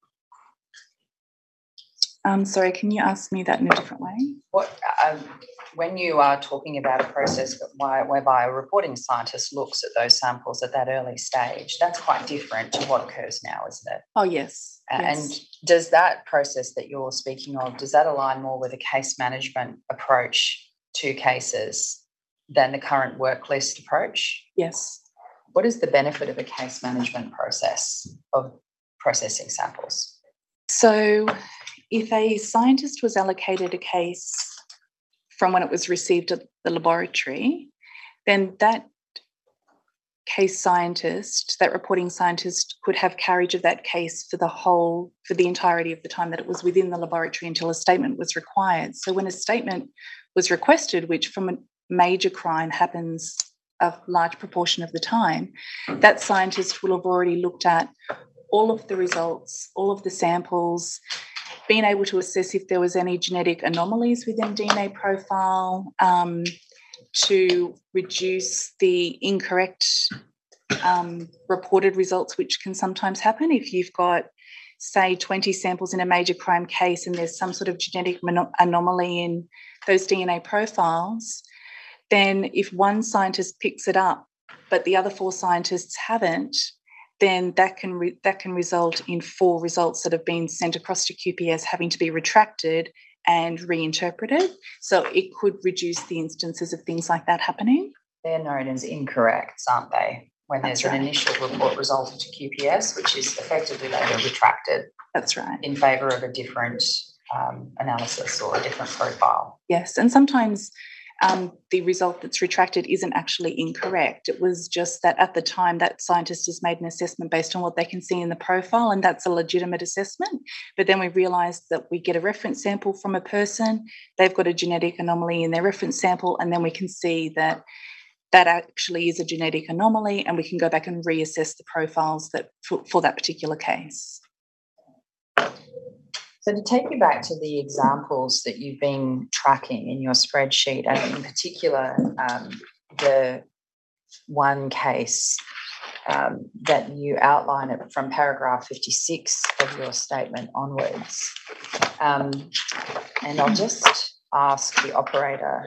Um, sorry, can you ask me that in a different way? What, um, when you are talking about a process whereby a reporting scientist looks at those samples at that early stage, that's quite different to what occurs now, isn't it? Oh, yes. And yes. does that process that you're speaking of, does that align more with a case management approach to cases than the current work list approach? Yes. What is the benefit of a case management process of processing samples? So if a scientist was allocated a case from when it was received at the laboratory, then that case scientist, that reporting scientist, could have carriage of that case for the whole, for the entirety of the time that it was within the laboratory until a statement was required. So when a statement was requested, which from a major crime happens a large proportion of the time, that scientist will have already looked at all of the results, all of the samples, being able to assess if there was any genetic anomalies within D N A profile, um, to reduce the incorrect um, reported results, which can sometimes happen if you've got, say, twenty samples in a major crime case and there's some sort of genetic anomaly in those D N A profiles. Then if one scientist picks it up but the other four scientists haven't, then that can re- that can result in four results that have been sent across to Q P S having to be retracted and reinterpreted. So it could reduce the instances of things like that happening. They're known as incorrects, aren't they? When there's That's an right. initial report resulted to Q P S, which is effectively later retracted That's right. in favour of a different um, analysis or a different profile. Yes, and sometimes um, the result that's retracted isn't actually incorrect. It was just that at the time that scientist has made an assessment based on what they can see in the profile, and that's a legitimate assessment. But then we realised that we get a reference sample from a person, they've got a genetic anomaly in their reference sample, and then we can see that that actually is a genetic anomaly, and we can go back and reassess the profiles that for, for that particular case. So to take you back to the examples that you've been tracking in your spreadsheet, and in particular um, the one case um, that you outline it from paragraph fifty-six of your statement onwards. Um, and I'll just ask the operator,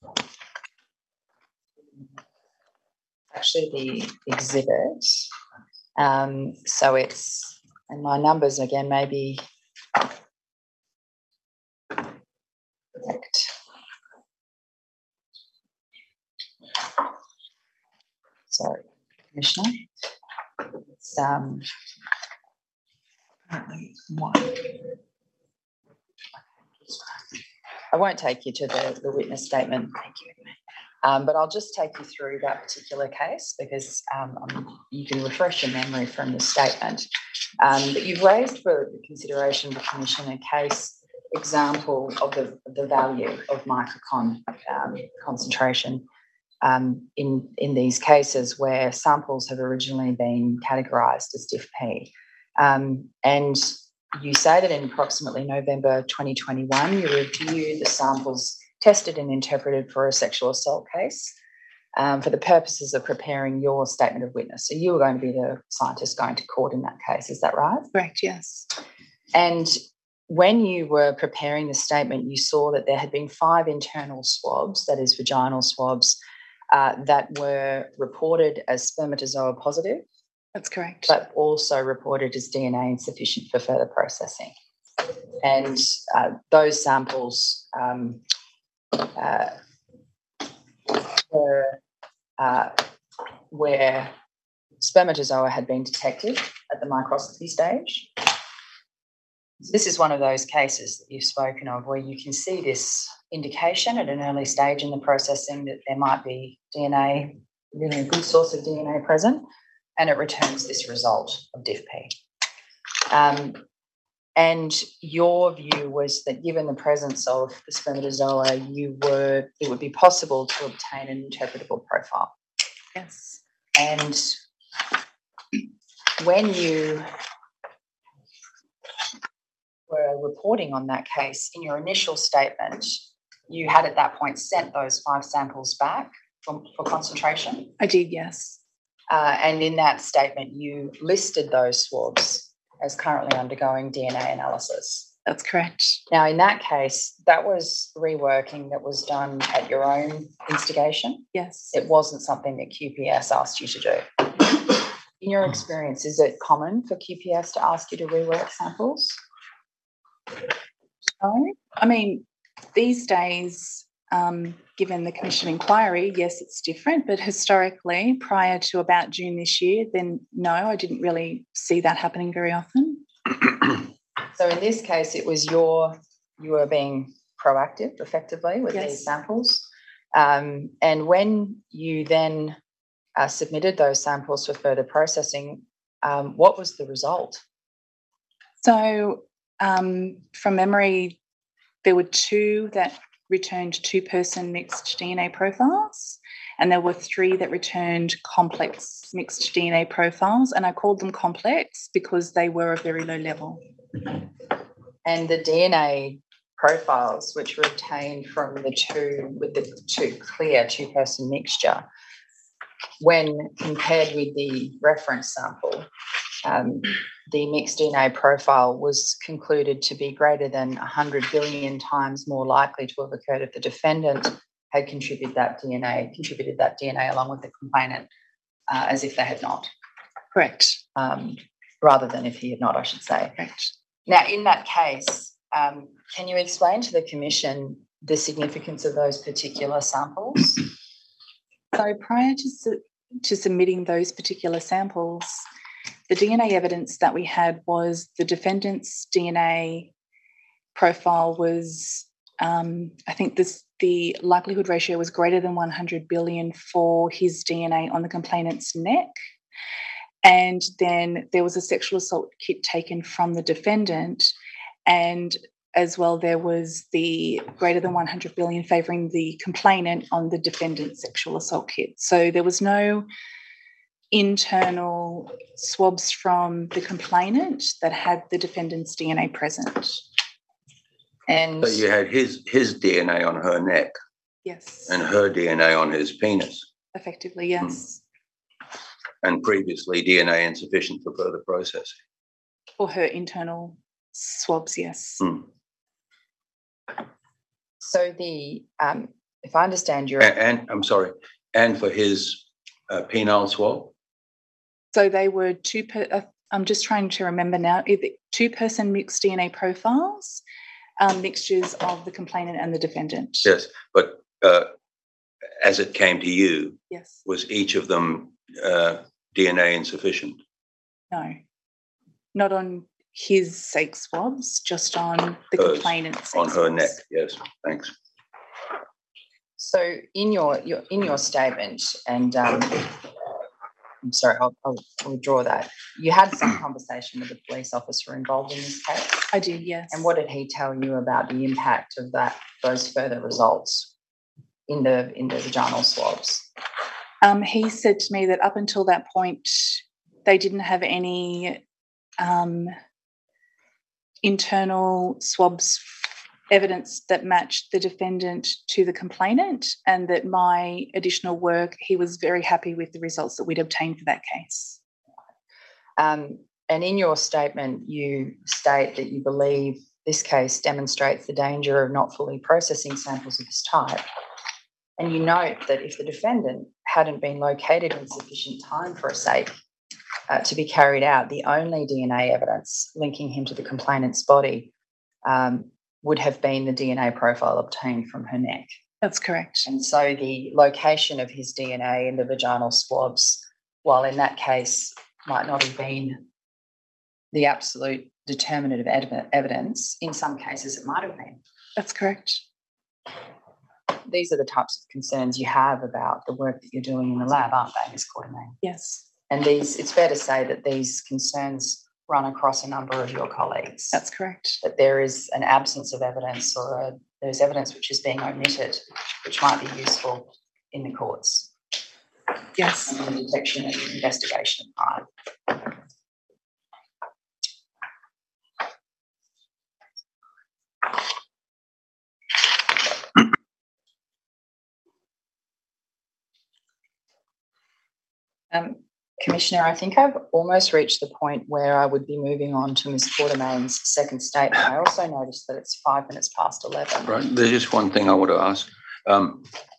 actually the exhibit. Um, so it's, and my numbers again maybe correct. Sorry, Commissioner. It's um, currently one. I won't take you to the, the witness statement. Thank you. Um, but I'll just take you through that particular case because um, um, you can refresh your memory from the statement. Um, but you've raised for the consideration of the Commission a case example of the, the value of microcon um, concentration um, in, in these cases where samples have originally been categorised as D I F P. Um, and you say that in approximately November twenty twenty-one, you reviewed the samples tested and interpreted for a sexual assault case um, for the purposes of preparing your statement of witness. So you were going to be the scientist going to court in that case, is that right? Correct, yes. And when you were preparing the statement, you saw that there had been five internal swabs, that is vaginal swabs, uh, that were reported as spermatozoa positive. That's correct. But also reported as D N A insufficient for further processing. And uh, those samples um, uh, were uh, where spermatozoa had been detected at the microscopy stage. This is one of those cases that you've spoken of where you can see this indication at an early stage in the processing that there might be D N A, really a good source of D N A present, and it returns this result of D I F P. Um, And your view was that given the presence of the spermatozoa, you were it would be possible to obtain an interpretable profile. Yes. And when you were reporting on that case, in your initial statement, you had at that point sent those five samples back for, for concentration. I did, yes. Uh, and in that statement, you listed those swabs as currently undergoing D N A analysis. That's correct. Now, in that case, that was reworking that was done at your own instigation. Yes. It wasn't something that Q P S asked you to do. In your experience, is it common for Q P S to ask you to rework samples? No. I mean, these days, um, given the commission inquiry, yes, it's different. But historically, prior to about June this year, then no, I didn't really see that happening very often. So in this case, it was your, you were being proactive effectively with Yes. these samples. Um, and when you then uh, submitted those samples for further processing, um, what was the result? So um, from memory, there were two that returned two-person mixed D N A profiles, and there were three that returned complex mixed D N A profiles, and I called them complex because they were a very low level. And the D N A profiles, which were obtained from the two, with the two clear two-person mixture, when compared with the reference sample, um, the mixed D N A profile was concluded to be greater than one hundred billion times more likely to have occurred if the defendant had contributed that D N A, contributed that D N A along with the complainant, uh, as if they had not. Correct. Um, rather than if he had not, I should say. Correct. Now, in that case, um, can you explain to the Commission the significance of those particular samples? So prior to, su- to submitting those particular samples, the D N A evidence that we had was the defendant's D N A profile was, um, I think this the likelihood ratio was greater than one hundred billion for his D N A on the complainant's neck. And then there was a sexual assault kit taken from the defendant, and as well there was the greater than one hundred billion favouring the complainant on the defendant's sexual assault kit. So there was no internal swabs from the complainant that had the defendant's D N A present. And So you had his his D N A on her neck Yes. and her D N A on his penis, Effectively, yes. and previously D N A insufficient for further processing. Or her internal swabs, yes. Hmm. so the, um, if I understand your, And, and I'm sorry, and for his uh, penile swab. So they were two, per, uh, I'm just trying to remember now, either two-person mixed D N A profiles, um, mixtures of the complainant and the defendant. Yes, but uh, as it came to you, Yes. was each of them uh, D N A insufficient? No. Not on his sex swabs, just on the Hers, complainant's sex on her swabs. neck. Yes, thanks. so in your, your in your statement, and um, I'm sorry, I'll, I'll, I'll withdraw that. You had some conversation with the police officer involved in this case, I did, yes. and what did he tell you about the impact of that, those further results in the in the vaginal swabs? Um, he said to me that up until that point, they didn't have any um, internal swabs evidence that matched the defendant to the complainant, and that my additional work, he was very happy with the results that we'd obtained for that case. Um, and in your statement, you state that you believe this case demonstrates the danger of not fully processing samples of this type. And you note that if the defendant hadn't been located in sufficient time for a safe uh, to be carried out, the only D N A evidence linking him to the complainant's body um, would have been the D N A profile obtained from her neck. That's correct. And so the location of his D N A in the vaginal swabs, while in that case might not have been the absolute determinative ev- evidence, in some cases it might have been. That's correct. These are the types of concerns you have about the work that you're doing in the lab, aren't they, Miz Quartermain? Yes. And these, it's fair to say that these concerns run across a number of your colleagues. That's correct. That there is an absence of evidence, or a, there's evidence which is being omitted, which might be useful in the courts. Yes. And the detection and investigation of crime. Um, Commissioner, I think I've almost reached the point where I would be moving on to Miz Quartermain's second statement. I also noticed that it's five minutes past eleven. Right. There's just one thing I want to ask. Um,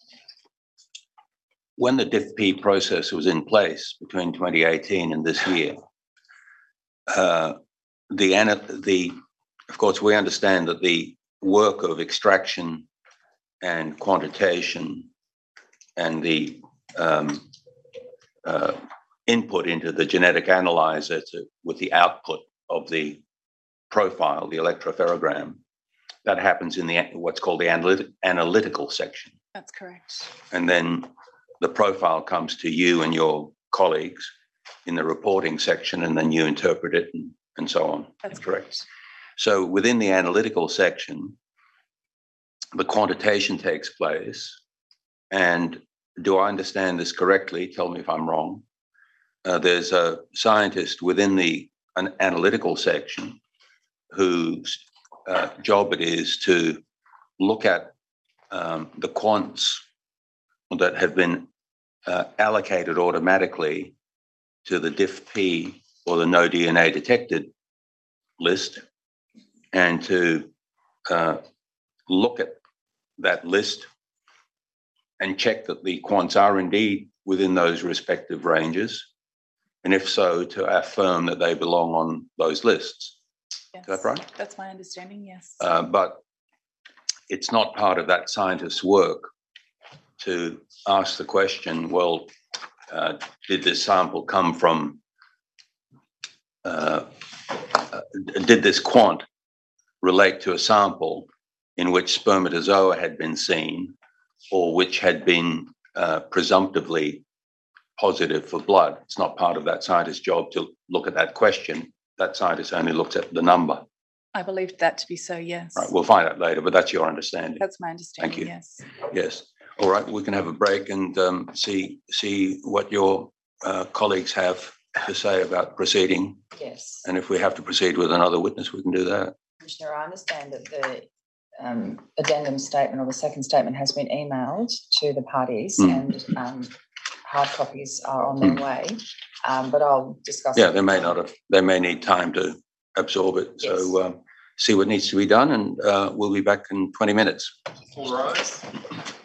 when the D I F P process was in place between twenty eighteen and this year, uh, the, the, of course, we understand that the work of extraction and quantitation and the um, uh, input into the genetic analyzer to, with the output of the profile, the electropherogram, that happens in the what's called the analytic, analytical section. That's correct. And then the profile comes to you and your colleagues in the reporting section, and then you interpret it and, and so on. That's correct. correct. So within the analytical section, the quantitation takes place. And do I understand this correctly? Tell me if I'm wrong. Uh, there's a scientist within the an analytical section whose uh, job it is to look at um, the quants that have been uh, allocated automatically to the D I F P or the no D N A detected list, and to uh, look at that list and check that the quants are indeed within those respective ranges, and if so, to affirm that they belong on those lists. Yes. Is that right? That's my understanding, yes. Uh, but it's not part of that scientist's work to ask the question, well, uh, did this sample come from, uh, uh, did this quant relate to a sample in which spermatozoa had been seen, or which had been uh, presumptively positive for blood? It's not part of that scientist's job to look at that question. That scientist only looks at the number. I believed that to be so, yes. Right, we'll find out later, but that's your understanding. That's my understanding, Thank you. yes. Yes. All right, we can have a break and um, see see what your uh, colleagues have to say about proceeding. Yes. And if we have to proceed with another witness, we can do that. Commissioner, I understand that the um, addendum statement or the second statement has been emailed to the parties Mm. and um, hard copies are on their Mm. way, um, but I'll discuss. Yeah, it they may with not them. have, they may need time to absorb it. Yes. So um, see what needs to be done, and uh, we'll be back in twenty minutes. All rise.